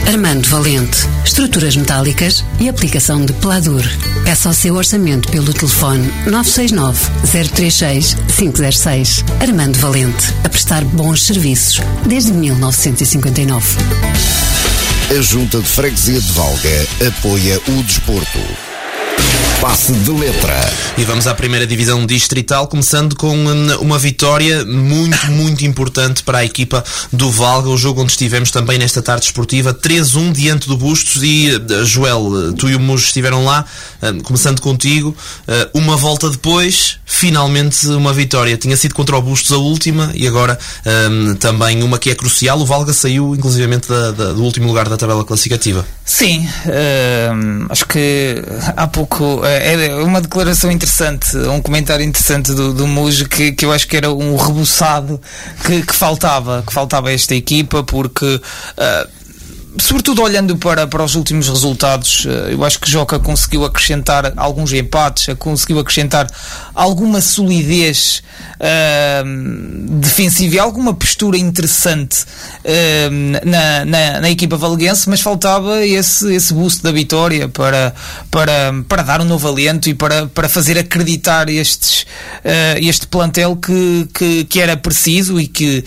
Armando Valente. Estruturas metálicas e aplicação de Pladur. Peça o seu orçamento pelo telefone 969 036 506. Armando Valente. A prestar bons serviços desde 1959. A Junta de Freguesia de Valga apoia o desporto. Passe de letra. E vamos à primeira divisão distrital, começando com uma vitória muito importante para a equipa do Valga, o jogo onde estivemos também nesta tarde esportiva, 3-1 diante do Bustos. E Joel, tu e o Mujo estiveram lá, começando contigo, uma volta depois, finalmente uma vitória. Tinha sido contra o Bustos a última e agora também uma que é crucial. O Valga saiu inclusivamente do último lugar da tabela classificativa. Sim, acho que há pouco é uma declaração interessante, um comentário interessante do Mujo, que eu acho que era um rebuçado que faltava a esta equipa, porque sobretudo olhando para os últimos resultados, eu acho que Joca conseguiu acrescentar alguns empates, conseguiu acrescentar alguma solidez defensiva e alguma postura interessante na equipa valguense, mas faltava esse boost da vitória para dar um novo alento e para fazer acreditar este plantel que era preciso e que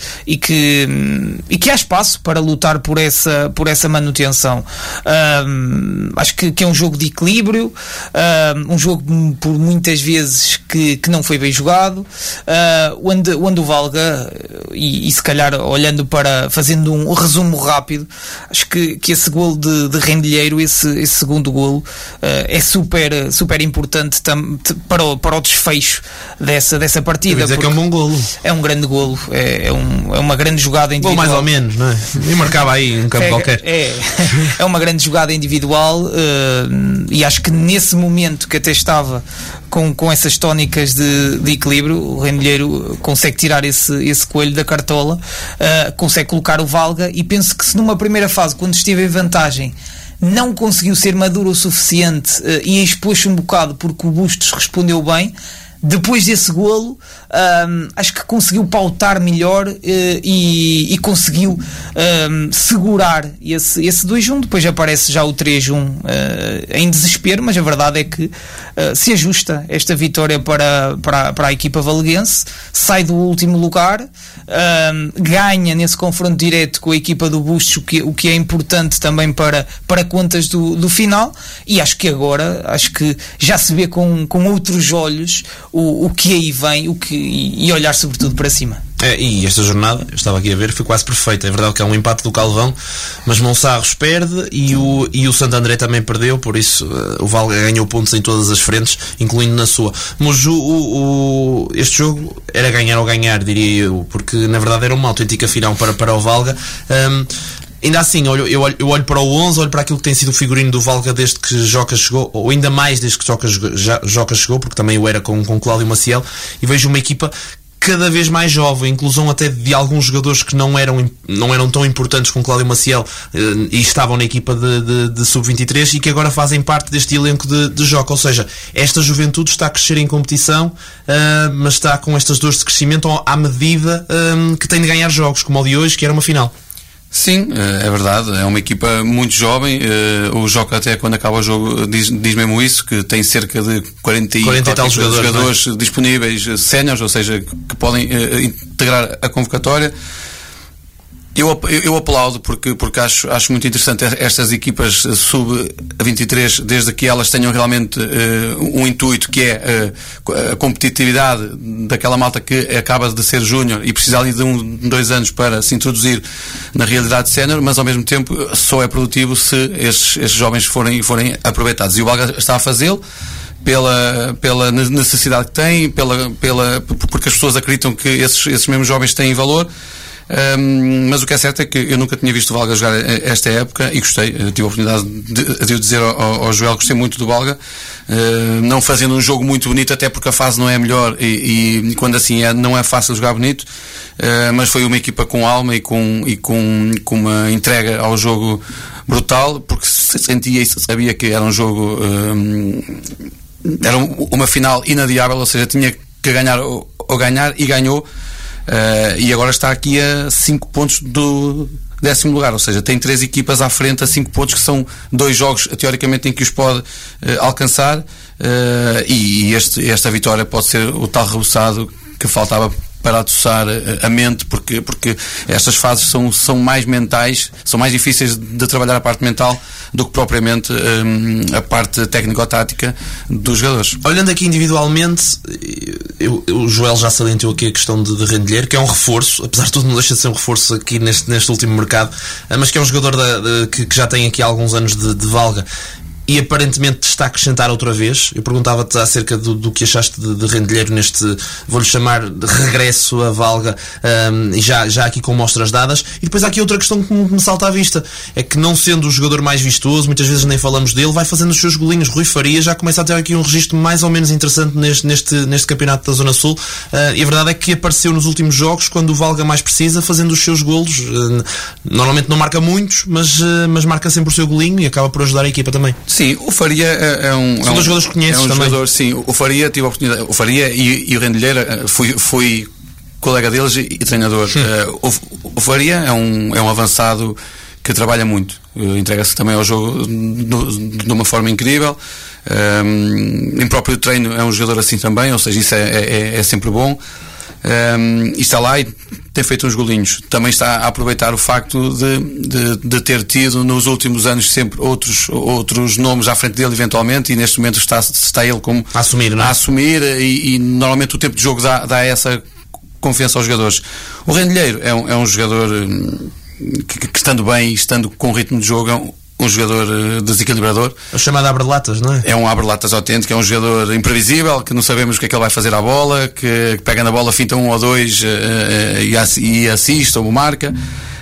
há espaço para lutar por essa manutenção. Acho que é um jogo de equilíbrio, um jogo por muitas vezes que não foi bem jogado, onde o Valga, e se calhar olhando fazendo um resumo rápido, acho que esse golo de Rendilheiro, esse segundo golo, é super importante para o desfecho dessa partida. Dizer que é um bom golo. É um grande golo, é uma grande jogada individual. Ou mais ou menos, não é? E marcava aí um campo qualquer. É uma grande jogada individual, e acho que nesse momento que até estava com essas tónicas de equilíbrio, o Rendilheiro consegue tirar esse coelho da cartola, consegue colocar o Valga, e penso que se numa primeira fase, quando esteve em vantagem, não conseguiu ser maduro o suficiente e expôs-se um bocado porque o Bustos respondeu bem, depois desse golo, acho que conseguiu pautar melhor e conseguiu segurar esse 2-1. Depois aparece já o 3-1 em desespero, mas a verdade é que se ajusta esta vitória para a equipa valguense, sai do último lugar, ganha nesse confronto direto com a equipa do Bustos, o que é importante também para contas do final, e acho que agora já se vê com outros olhos o que aí vem, e olhar sobretudo para cima. E esta jornada, eu estava aqui a ver, foi quase perfeita. É verdade que é um empate do Calvão, mas Monsarros perde e o Santo André também perdeu, por isso o Valga ganhou pontos em todas as frentes, incluindo na sua. Mas este jogo era ganhar ou ganhar, diria eu, porque na verdade era uma autêntica final para o Valga. Ainda assim, eu olho para o 11, olho para aquilo que tem sido o figurino do Valga desde que Joca chegou, ou ainda mais desde que Joca chegou, porque também o era com Cláudio Maciel, e vejo uma equipa cada vez mais jovem, inclusão até de alguns jogadores que não eram tão importantes com Cláudio Maciel e estavam na equipa de Sub-23 e que agora fazem parte deste elenco de Joca. Ou seja, esta juventude está a crescer em competição, mas está com estas dores de crescimento à medida que tem de ganhar jogos, como o de hoje, que era uma final. Sim, é verdade, é uma equipa muito jovem. O Joca até quando acaba o jogo diz mesmo isso, que tem cerca de 40 e tal jogadores disponíveis, séniores, ou seja, que podem integrar a convocatória. Eu aplaudo porque acho muito interessante estas equipas sub-23, desde que elas tenham realmente um intuito que é a competitividade daquela malta que acaba de ser júnior e precisa ali de 2 anos para se introduzir na realidade sénior, mas ao mesmo tempo só é produtivo se estes jovens forem aproveitados, e o Valga está a fazê-lo pela necessidade que tem, porque as pessoas acreditam que esses mesmos jovens têm valor. Mas o que é certo é que eu nunca tinha visto o Valga jogar esta época e gostei. Tive a oportunidade de dizer ao Joel, gostei muito do Valga, não fazendo um jogo muito bonito, até porque a fase não é melhor e quando assim não é fácil jogar bonito, mas foi uma equipa com alma e com uma entrega ao jogo brutal, porque sentia e sabia que era um jogo, era uma final inadiável, ou seja, tinha que ganhar ou ganhar, e ganhou. E agora está aqui a 5 pontos 10º lugar, ou seja, tem 3 equipas à frente a 5 pontos, que são 2 jogos teoricamente em que os pode alcançar, e esta vitória pode ser o tal rebuçado que faltava para atoçar a mente, porque estas fases são mais mentais, são mais difíceis de trabalhar a parte mental do que propriamente a parte técnico-tática dos jogadores. Olhando aqui individualmente, o Joel já salientou aqui a questão de Rendilheiro, que é um reforço, apesar de tudo não deixa de ser um reforço aqui neste último mercado, mas que é um jogador que já tem aqui alguns anos de Valga, e aparentemente está a acrescentar outra vez. Eu perguntava-te acerca do que achaste de Rendilheiro neste, vou-lhe chamar, de regresso a Valga, e já aqui com mostras dadas. E depois há aqui outra questão que me salta à vista, é que não sendo o jogador mais vistoso, muitas vezes nem falamos dele, vai fazendo os seus golinhos. Rui Faria já começa a ter aqui um registro mais ou menos interessante neste campeonato da Zona Sul, e a verdade é que apareceu nos últimos jogos, quando o Valga mais precisa, fazendo os seus golos. Normalmente não marca muitos, mas marca sempre o seu golinho e acaba por ajudar a equipa também. Sim, o Faria são dois jogadores que conheces também. Jogador, sim, o Faria tive a oportunidade. O Faria e o Rendilheiro, fui colega deles e treinador. O Faria é um avançado que trabalha muito, entrega-se também ao jogo de uma forma incrível. Em próprio treino é um jogador assim também, ou seja, isso é sempre bom. E está lá e tem feito uns golinhos. Também está a aproveitar o facto de ter tido nos últimos anos sempre outros nomes à frente dele, eventualmente, e neste momento está ele como a assumir, não é? A assumir, e normalmente o tempo de jogo dá essa confiança aos jogadores. O Rendilheiro é um jogador que estando bem e estando com ritmo de jogo, é um jogador desequilibrador. É o chamado abre-latas, não é? É um abre-latas autêntico, é um jogador imprevisível, que não sabemos o que é que ele vai fazer à bola, que pega na bola, finta 1 ou 2 e assiste ou marca.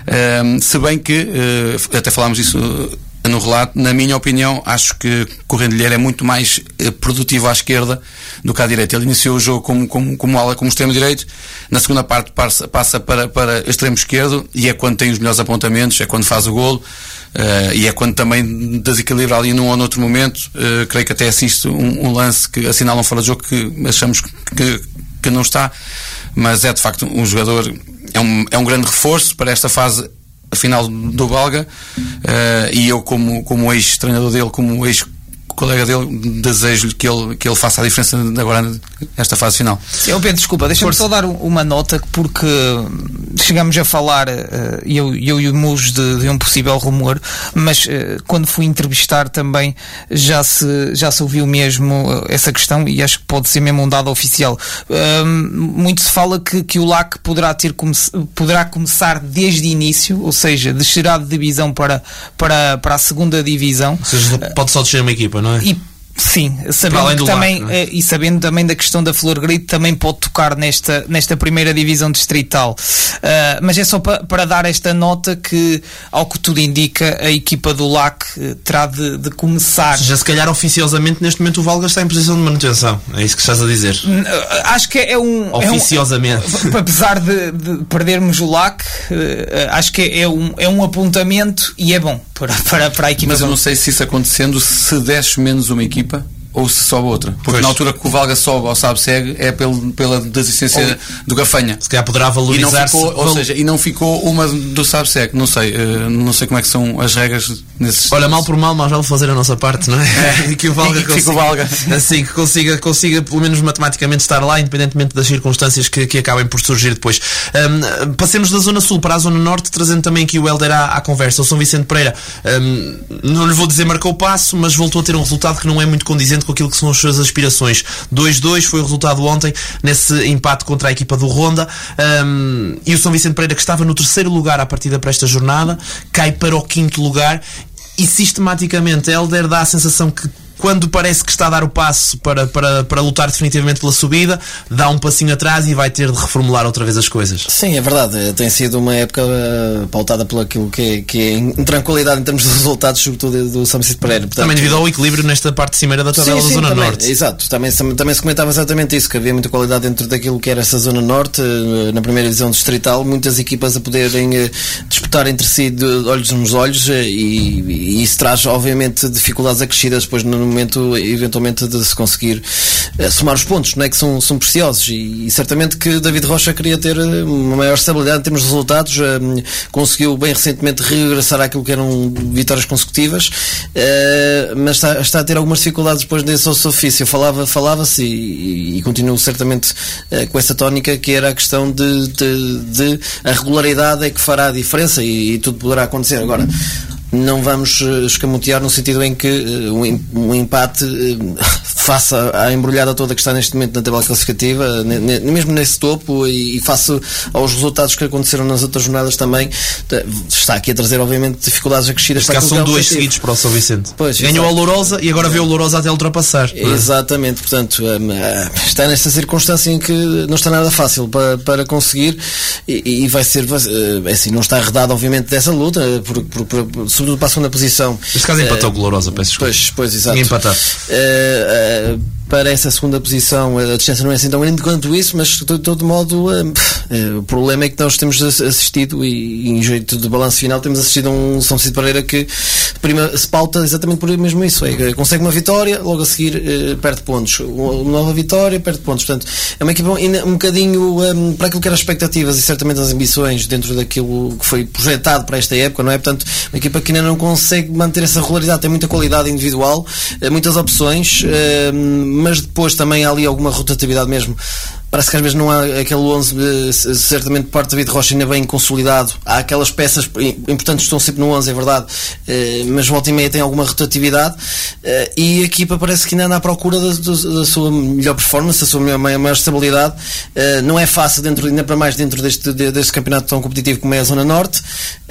Se bem que, até falámos isso no relato, na minha opinião, acho que o Rendilheiro é muito mais produtivo à esquerda do que à direita. Ele iniciou o jogo como ala, como extremo direito, na segunda parte passa para extremo esquerdo, e é quando tem os melhores apontamentos, é quando faz o golo. E é quando também desequilibra ali num ou noutro momento. Creio que até assiste um lance que assinalam fora de jogo, que achamos que não está, mas é de facto um jogador, é um grande reforço para esta fase final do Valga, e eu como ex-treinador dele, como ex-colega dele, desejo-lhe que ele faça a diferença agora nesta fase final. Sim, Pedro, desculpa, deixa-me só dar uma nota, porque chegamos a falar, eu e o Mujo, de um possível rumor, mas quando fui entrevistar também já se ouviu mesmo essa questão, e acho que pode ser mesmo um dado oficial. Muito se fala que o LAC poderá começar desde o início, ou seja, descerá de divisão para a segunda divisão. Ou seja, pode só descer uma equipa, não é? Sim, sabendo também, LAC, e sabendo também da questão da Flor Grito, também pode tocar nesta primeira divisão distrital. Mas é só para dar esta nota que, ao que tudo indica, a equipa do LAC terá de começar. Ou seja, se calhar oficiosamente neste momento o Valga está em posição de manutenção. É isso que estás a dizer? Acho que é um... Oficiosamente. Apesar de perdermos o LAC, acho que é um apontamento, e é bom para a equipa. Mas eu não sei se isso acontecendo, se desce menos uma equipa ou se sobe outra, porque pois, na altura que o Valga sobe ao sabe-segue é pela desistência do Gafanha. Se calhar poderá valorizar-se, e não ficou uma do sabe-segue. Não sei como é que são as regras nesses... Olha, mal por mal, mas já vou fazer a nossa parte, não é? E que o Valga assim, que consiga pelo menos matematicamente estar lá, independentemente das circunstâncias que acabem por surgir depois. Passemos da Zona Sul para a Zona Norte, trazendo também aqui o Hélder à conversa. O São Vicente Pereira, não lhe vou dizer marcou o passo, mas voltou a ter um resultado que não é muito condizente com aquilo que são as suas aspirações. 2-2 foi o resultado ontem, nesse empate contra a equipa do Ronda, e o São Vicente Pereira, que estava no 3º lugar à partida para esta jornada, cai para o 5º lugar, e sistematicamente Hélder dá a sensação que, quando parece que está a dar o passo para lutar definitivamente pela subida, dá um passinho atrás e vai ter de reformular outra vez as coisas. Sim, é verdade. Tem sido uma época pautada por aquilo que é intranquilidade em termos de resultados, sobretudo do São Vicente Pereira. Portanto, também devido ao equilíbrio nesta parte cimeira da tabela da Zona também, Norte. Exato. Também se comentava exatamente isso, que havia muita qualidade dentro daquilo que era essa Zona Norte, na primeira divisão distrital, muitas equipas a poderem disputar entre si de olhos nos olhos, e isso traz, obviamente, dificuldades acrescidas depois no momento eventualmente de se conseguir somar os pontos, não é, que são preciosos, e certamente que David Rocha queria ter uma maior estabilidade em termos de resultados. Conseguiu bem recentemente regressar àquilo que eram vitórias consecutivas, mas está a ter algumas dificuldades depois desse ofício. Falava-se e continuo certamente com essa tónica, que era a questão de a regularidade é que fará a diferença, e tudo poderá acontecer. Agora, não vamos escamotear no sentido em que um empate face à embrulhada toda que está neste momento na tabela classificativa, mesmo nesse topo, e face aos resultados que aconteceram nas outras jornadas também, está aqui a trazer obviamente dificuldades acrescidas. Cá são 2 seguidos para o São Vicente. Pois, ganhou a Lourosa e agora vê o Lourosa até ultrapassar. Exatamente, portanto está nesta circunstância em que não está nada fácil para conseguir, e vai ser assim, não está arredado obviamente dessa luta, sobretudo para a segunda posição. Neste caso empatou com o Lourosa, peço desculpa. Pois, exato. Empatar. Para essa segunda posição a distância não é assim tão grande quanto isso, mas de todo modo o problema é que nós temos assistido, e em jeito de balanço final temos assistido a um São Vicente Pereira que se pauta exatamente por mesmo isso, consegue uma vitória, logo a seguir perde pontos, uma nova vitória, perde pontos. Portanto, é uma equipa um bocadinho para aquilo que eram as expectativas e certamente as ambições dentro daquilo que foi projetado para esta época, não é? Portanto, uma equipa que ainda não consegue manter essa regularidade, tem muita qualidade individual, muitas opções, mas depois também há ali alguma rotatividade mesmo. Parece que às vezes não há aquele 11, certamente parte de David Rocha ainda bem consolidado. Há aquelas peças importantes que estão sempre no 11, é verdade, mas volta e meia tem alguma rotatividade, e a equipa parece que ainda anda à procura da sua melhor performance, da sua maior estabilidade. Não é fácil, ainda para mais dentro deste campeonato tão competitivo como é a Zona Norte,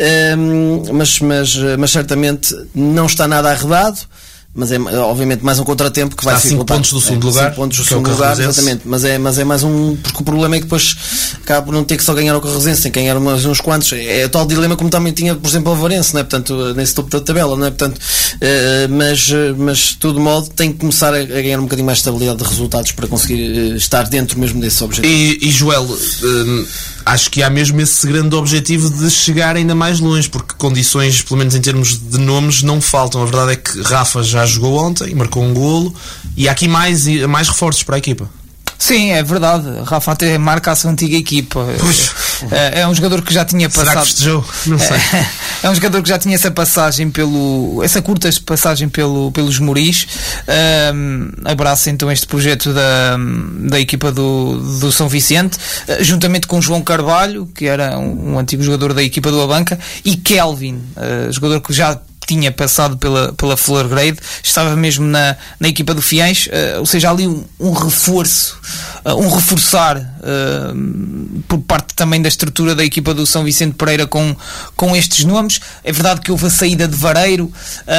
mas certamente não está nada arredado. Mas é obviamente mais um contratempo que vai ser 5 pontos do segundo lugar, 5 pontos do segundo lugar, exatamente, mas é mais um, porque o problema é que depois acaba por não ter que só ganhar o Carrosense, tem que ganhar uns quantos. É o tal dilema como também tinha, por exemplo, o Alvarense, não é? Portanto, nesse topo da tabela, não é? Portanto, mas de todo modo tem que começar a ganhar um bocadinho mais de estabilidade de resultados para conseguir estar dentro mesmo desse objetivo. E Joel, acho que há mesmo esse grande objetivo de chegar ainda mais longe, porque condições, pelo menos em termos de nomes, não faltam. A verdade é que Rafa já jogou ontem, marcou um golo, e há aqui mais reforços para a equipa. Sim, é verdade. Rafa até marca a sua antiga equipa. É um jogador que já tinha passado. Será que festejou? Não sei. É um jogador que já tinha essa passagem essa curta passagem pelos Moris. Abraça então este projeto da equipa do São Vicente, juntamente com João Carvalho, que era um antigo jogador da equipa do Abanca, e Kelvin, jogador que já tinha passado pela Flor Grade, estava mesmo na equipa do Fiéis, ou seja, ali um reforço, reforçar por parte também da estrutura da equipa do São Vicente Pereira com estes nomes. É verdade que houve a saída de Vareiro,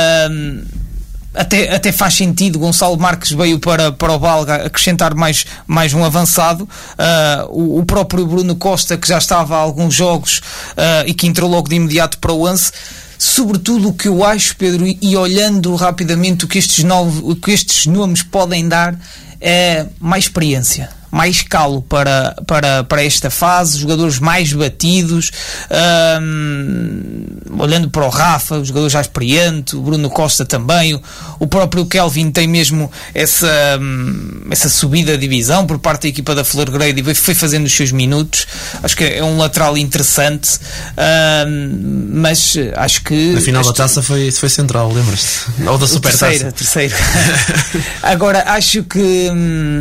até faz sentido. Gonçalo Marques veio para o Valga acrescentar mais um avançado. O próprio Bruno Costa, que já estava há alguns jogos e que entrou logo de imediato para o 11. Sobretudo o que eu acho, Pedro, e olhando rapidamente o que estes nomes podem dar, é mais experiência, mais calo para esta fase, jogadores mais batidos, olhando para o Rafa, o jogador já experiente, o Bruno Costa também, o próprio Kelvin tem mesmo essa subida de divisão por parte da equipa da Flor Grade e foi fazendo os seus minutos. Acho que é um lateral interessante, mas acho que na final da taça foi central, lembras-te? Ou da Supertaça? Terceira. Agora acho que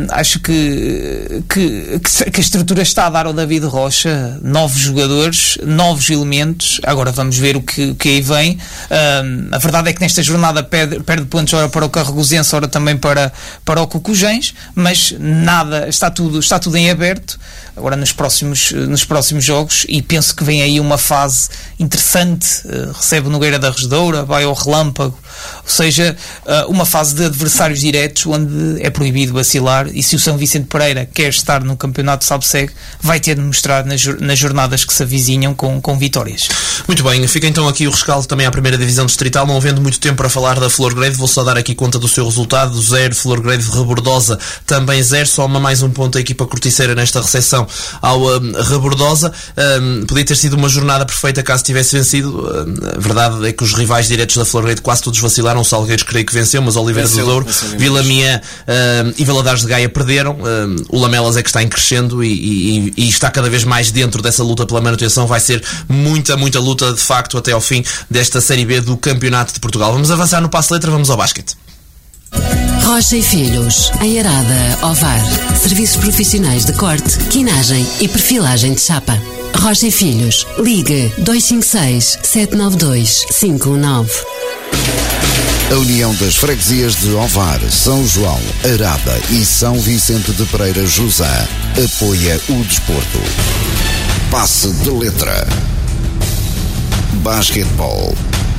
a estrutura está a dar ao David Rocha novos jogadores, novos elementos. Agora vamos ver o que aí vem. A verdade é que nesta jornada perde pontos ora para o Carregosense, ora também para o Cocujens, mas nada, está tudo em aberto agora nos próximos jogos, e penso que vem aí uma fase interessante. Recebe o Nogueira da Regedoura, vai ao Relâmpago, ou seja, uma fase de adversários diretos onde é proibido vacilar, e se o São Vicente Pereira quer estar no campeonato SABSEG, vai ter de mostrar nas jornadas que se avizinham com vitórias. Muito bem, fica então aqui o rescaldo também à primeira divisão distrital, não havendo muito tempo para falar da Flor Grade, vou só dar aqui conta do seu resultado: 0, Flor Grade Rebordosa também 0, soma mais um ponto a equipa corticeira nesta recepção ao Rebordosa. Podia ter sido uma jornada perfeita caso tivesse vencido. A verdade é que os rivais diretos da Flor Grade quase todos vacilaram. O Salgueiros creio que venceu, mas Oliveira do Douro, Vila Miã e Valadares de Gaia perderam. O Lamelas é que está em crescendo e está cada vez mais dentro dessa luta pela manutenção. Vai ser muita luta de facto até ao fim desta Série B do Campeonato de Portugal. Vamos avançar no passo letra, vamos ao basquete. Rocha e Filhos, em Arada, Ovar. Serviços profissionais de corte, quinagem e perfilagem de chapa. Rocha e Filhos, ligue 256-792-519. A União das Freguesias de Ovar, São João, Arada e São Vicente de Pereira Jusã apoia o desporto. Passe de letra. Basquetebol.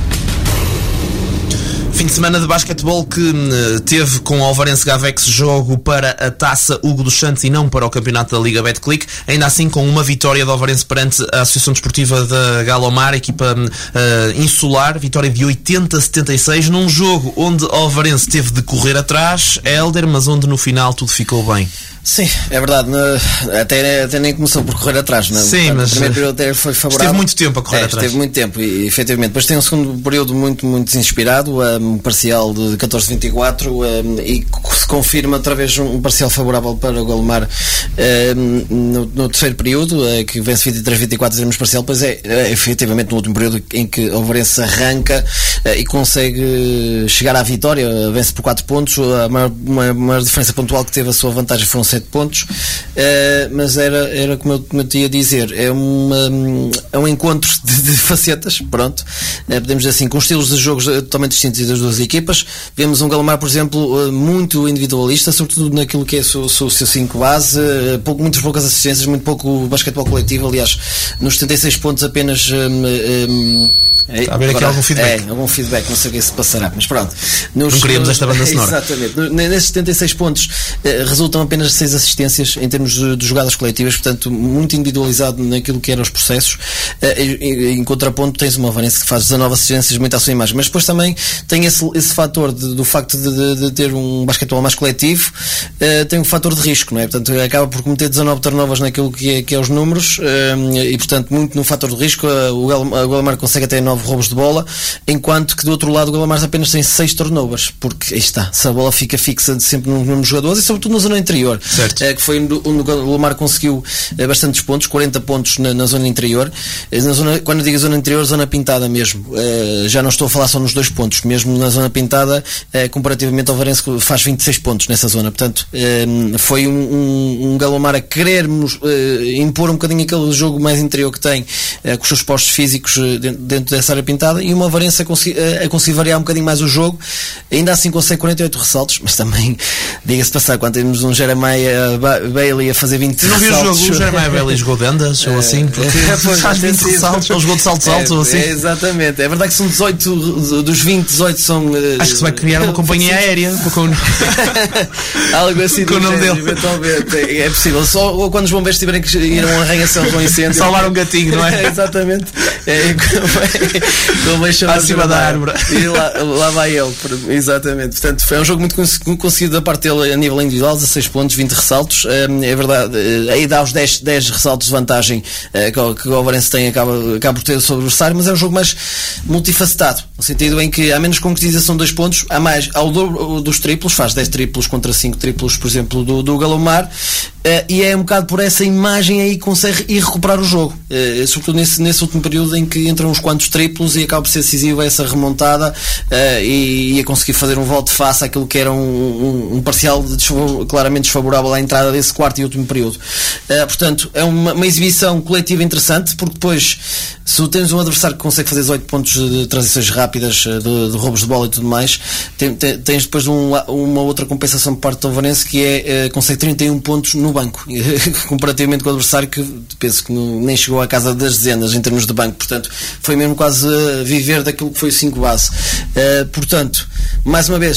Fim de semana de basquetebol que teve com o Alvarense Gavex jogo para a Taça Hugo dos Santos e não para o campeonato da Liga Betclic, ainda assim com uma vitória do Alvarense perante a Associação Desportiva da Galomar, equipa insular, vitória de 80-76 num jogo onde o Alvarense teve de correr atrás, Hélder, mas onde no final tudo ficou bem. Sim, é verdade, até nem começou por correr atrás, não? Sim, portanto, mas o primeiro período até foi favorável. Esteve muito tempo a correr atrás. Esteve muito tempo, e efetivamente. Depois tem um segundo período muito terceiro um parcial de 14-24 e se confirma outra vez um parcial favorável para o Galomar no terceiro período, que vence 23-24 em termos parcial. Pois efetivamente no último período em que o Alvarense arranca e consegue chegar à vitória, vence por 4 pontos. A maior diferença pontual que teve a sua vantagem foram 7 pontos, mas era como eu te ia dizer, é um encontro de facetas, pronto, podemos dizer assim, com estilos de jogos totalmente distintos das duas equipas. Vemos um Galomar, por exemplo, muito individualista, sobretudo naquilo que é o seu 5 base, muitas poucas assistências, muito pouco basquetebol coletivo. Aliás, nos 76 pontos apenas está a haver aqui algum feedback. Algum feedback, não sei o que se passará, mas pronto. Não queríamos esta banda sonora. Exatamente. Nesses 76 pontos resultam apenas 6 assistências em termos de jogadas coletivas, portanto, muito individualizado naquilo que eram os processos. Em contraponto, tens uma Alvarense que faz 19 assistências, muito à sua imagem, mas depois também tem esse fator do facto de ter um basquetebol mais coletivo, tem um fator de risco, não é? Portanto, acaba por cometer 19 turnovers naquilo que é os números, e portanto, muito no fator de risco. O Galomar consegue até 9 roubos de bola, enquanto que do outro lado o Galomar apenas tem 6 turnovers, porque aí está, se a bola fica fixa sempre nos mesmos jogadores e sobretudo na zona interior, que foi onde o Galomar conseguiu bastantes pontos, 40 pontos na zona interior. Quando eu digo zona interior, zona pintada mesmo, já não estou a falar só nos 2 pontos, mesmo na zona pintada, comparativamente ao Alvarense faz 26 pontos nessa zona. Portanto, foi um Galomar a querer impor um bocadinho aquele jogo mais interior que tem, com os seus postos físicos dentro dessa área pintada, e uma Alvarense a conseguir variar um bocadinho mais o jogo. Ainda assim consegue 48 ressaltos, mas também, diga-se passar, quando temos um Jeremiah Bailey a fazer 20 ressaltos. Não vi o jogo, o Jeremiah Bailey jogou de andas ou assim, porque faz 20 ressaltos, ou jogou de saltos altos ou assim. Exatamente, é verdade que são 18, dos 20, 18 são... Acho que se vai criar uma companhia aérea com algo assim com o nome dele. Eventualmente, é possível, só quando os bombeiros tiverem que ir a um arranha-céu com um incêndio. Salvar um gatinho, não é? Exatamente. Acima da árvore. E lá vai ele. Exatamente. Portanto, foi um jogo muito conseguido da parte dele a nível individual, 16 pontos, 20 ressaltos. É verdade, aí dá os 10 ressaltos de vantagem que o Alvarense tem, acaba por ter sobre o adversário, mas é um jogo mais multifacetado, no sentido em que há menos concretização de 2 pontos, há mais, ao dobro dos triplos, faz 10 triplos contra 5 triplos, por exemplo, do Galomar, e é um bocado por essa imagem aí que consegue ir recuperar o jogo, sobretudo nesse último período em que entram uns quantos triplos e acaba por ser decisiva essa remontada, e a conseguir fazer um volte face àquilo que era um parcial claramente desfavorável à entrada desse quarto e último período. Portanto, é uma exibição coletiva interessante, porque depois, se temos um adversário que consegue fazer 18 pontos de transições rápidas, de roubos de bola e tudo mais, tens depois uma outra compensação por parte do Alvarense, que consegue 31 pontos no banco, comparativamente com o adversário que penso que nem chegou à casa das dezenas em termos de banco. Portanto, foi mesmo quase viver daquilo que foi o 5 base. Portanto, mais uma vez,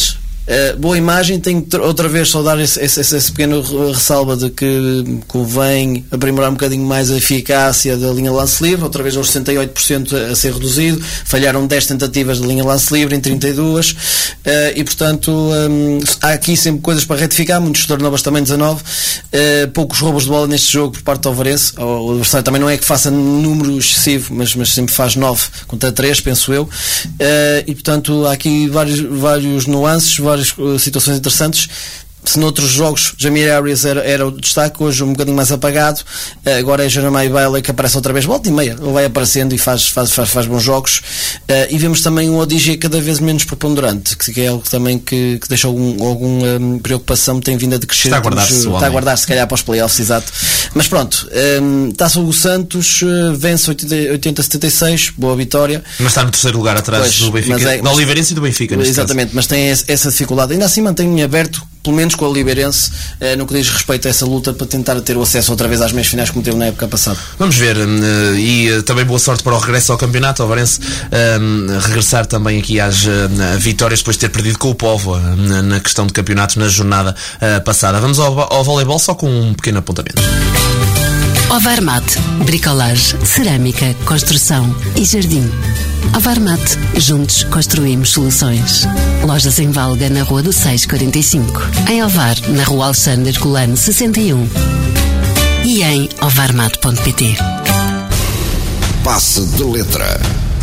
Boa imagem, tenho outra vez só dar esse pequeno ressalva de que convém aprimorar um bocadinho mais a eficácia da linha lance livre, outra vez aos 68% a ser reduzido, falharam 10 tentativas de linha lance livre em 32, e portanto há aqui sempre coisas para retificar, muitos turnovers também 19, poucos roubos de bola neste jogo por parte do Alvarense. O adversário também não é que faça número excessivo, mas sempre faz 9 contra 3, penso eu, e portanto há aqui vários nuances, várias situações interessantes. Se noutros jogos Jamir Harris era o destaque, hoje um bocadinho mais apagado, agora é Jeremiah Bailey que aparece outra vez, volta e meia, ele vai aparecendo e faz bons jogos, e vemos também um ODG cada vez menos preponderante, que é algo também que deixa alguma preocupação, tem vindo a decrescer. Está a guardar-se se calhar para os playoffs, exato. Mas pronto, Taça o Santos, vence 80-76, boa vitória. Mas está no terceiro lugar atrás do Benfica, do Oliveirense e do Benfica, exatamente, caso. Mas tem essa dificuldade, ainda assim mantém-me aberto, pelo menos com o Oliveirense, no que diz respeito a essa luta para tentar ter o acesso outra vez às meias finais como teve na época passada. Vamos ver, e também boa sorte para o regresso ao campeonato. O Oliveirense regressar também aqui às vitórias depois de ter perdido com o Póvoa na questão de campeonato na jornada passada. Vamos ao voleibol só com um pequeno apontamento. Ovarmat, bricolagem, cerâmica, construção e jardim. Ovarmat, juntos construímos soluções. Lojas em Valga, na Rua do 645. Em Ovar, na Rua Alexandre Colano 61. E em ovarmat.pt. Passe de letra.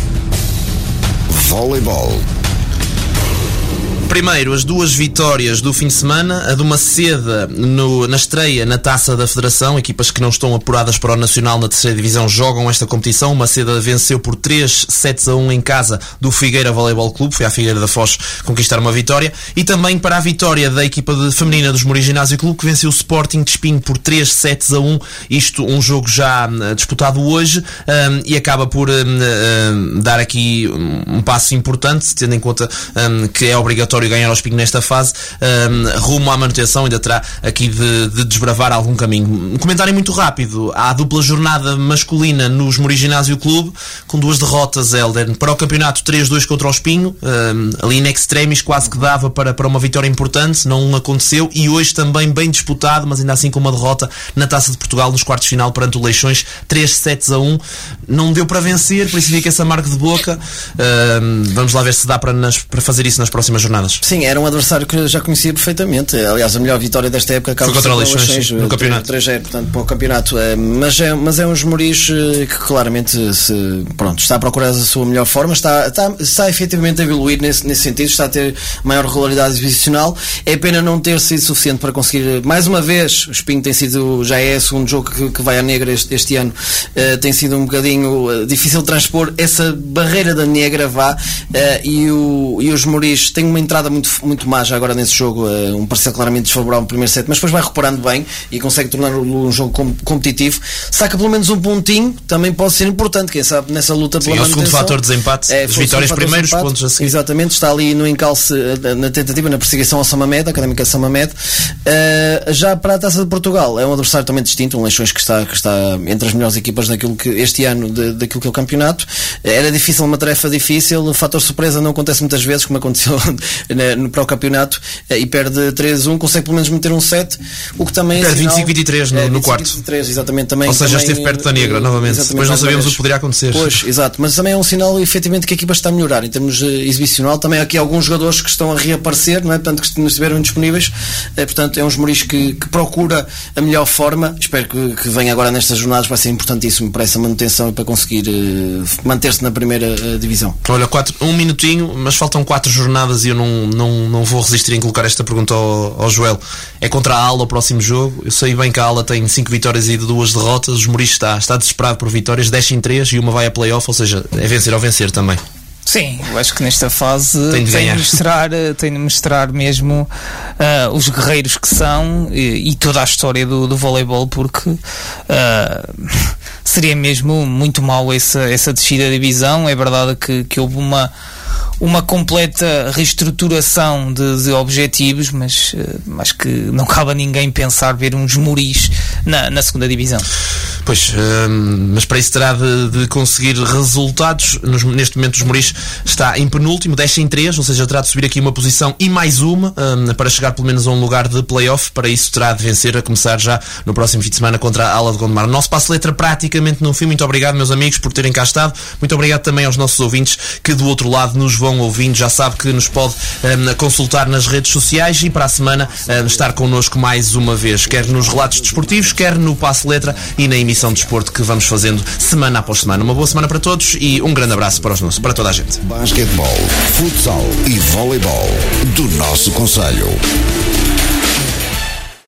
Voleibol. Primeiro, as duas vitórias do fim de semana, a de Maceda na estreia na Taça da Federação, equipas que não estão apuradas para o Nacional na terceira divisão jogam esta competição. O Maceda venceu por 3-7-1 em casa do Figueira Voleibol Clube, foi à Figueira da Foz conquistar uma vitória, e também para a vitória da equipa feminina dos Mouris Ginásio Clube, que venceu o Sporting de Espinho por 3-7-1, isto um jogo já disputado hoje, e acaba por dar aqui um passo importante, tendo em conta que é obrigatório ganhar ao Espinho nesta fase, rumo à manutenção. Ainda terá aqui de desbravar algum caminho. Um comentário muito rápido: há a dupla jornada masculina nos Mouris Ginásio Clube, com 2 derrotas, Helder. Para o campeonato, 3-2 contra o Espinho, ali in extremis, quase que dava para uma vitória importante, não aconteceu, e hoje também bem disputado, mas ainda assim com uma derrota na Taça de Portugal nos quartos de final perante o Leixões, 3-7-1, não deu para vencer, por isso fica esse amargo de boca. Vamos lá ver se dá para fazer isso nas próximas jornadas. Sim, era um adversário que eu já conhecia perfeitamente. Aliás, a melhor vitória desta época foi contra o Leixões no campeonato. 3-0, portanto, para o campeonato. Mas é uns Mouris que claramente está a procurar a sua melhor forma, está efetivamente a evoluir nesse sentido, está a ter maior regularidade exibicional. É pena não ter sido suficiente para conseguir, mais uma vez, o Espinho já é o segundo jogo que vai à negra este ano, tem sido um bocadinho difícil transpor essa barreira da negra, e os Mouris têm uma entrada muito má já agora nesse jogo, um parcial claramente desfavorável no primeiro set, mas depois vai recuperando bem e consegue tornar um jogo competitivo. Saca pelo menos um pontinho, também pode ser importante, quem sabe, nessa luta pela manutenção. É o segundo fator de desempate, as vitórias primeiros, pontos a seguir. Exatamente, está ali no encalce, na tentativa, na perseguição ao Samamed, Académica Samamed. Já para a Taça de Portugal, é um adversário também distinto, um Leixões que está entre as melhores equipas daquilo que este ano, daquilo que é o campeonato. Era difícil, uma tarefa difícil, o fator surpresa não acontece muitas vezes, como aconteceu para o campeonato, e perde 3-1, consegue pelo menos meter um set, o que também perde 25-23 no quarto. 25-23, exatamente, também. Ou seja, esteve perto da negra novamente. Depois não sabemos o que poderia acontecer. Pois, exato, mas também é um sinal efetivamente que a equipa está a melhorar em termos exibicional. Também há aqui alguns jogadores que estão a reaparecer, não é? Portanto, que estiveram disponíveis. Portanto, é uns Mouris que procura a melhor forma. Espero que venha agora nestas jornadas, vai ser importantíssimo para essa manutenção e para conseguir manter-se na primeira divisão. Olha, um minutinho, mas faltam 4 jornadas e eu não vou resistir em colocar esta pergunta ao Joel. É contra a Ala o próximo jogo. Eu sei bem que a Ala tem 5 vitórias e 2 derrotas. Os Mouris está desesperado por vitórias, 10 em 3 e uma vai a play-off, ou seja, é vencer ou vencer também. Sim, eu acho que nesta fase tem de mostrar mesmo os guerreiros que são e toda a história do voleibol, porque seria mesmo muito mau essa descida da divisão. É verdade que houve uma completa reestruturação de objetivos, mas acho que não cabe a ninguém pensar ver uns Mouris na segunda divisão. Pois, mas para isso terá de conseguir resultados. Neste momento o Esmoriz está em penúltimo, 10 em 3, ou seja, terá de subir aqui uma posição e mais uma para chegar pelo menos a um lugar de play-off. Para isso terá de vencer, a começar já no próximo fim de semana contra a Ala de Gondomar. O nosso passo-letra praticamente no fim. Muito obrigado, meus amigos, por terem cá estado. Muito obrigado também aos nossos ouvintes que do outro lado nos vão ouvindo. Já sabe que nos pode consultar nas redes sociais e para a semana estar connosco mais uma vez, quer nos relatos desportivos, quer no passo-letra e na emissão de desporto que vamos fazendo semana após semana. Uma boa semana para todos e um grande abraço para toda a gente. Basquetebol, futsal e voleibol do nosso concelho.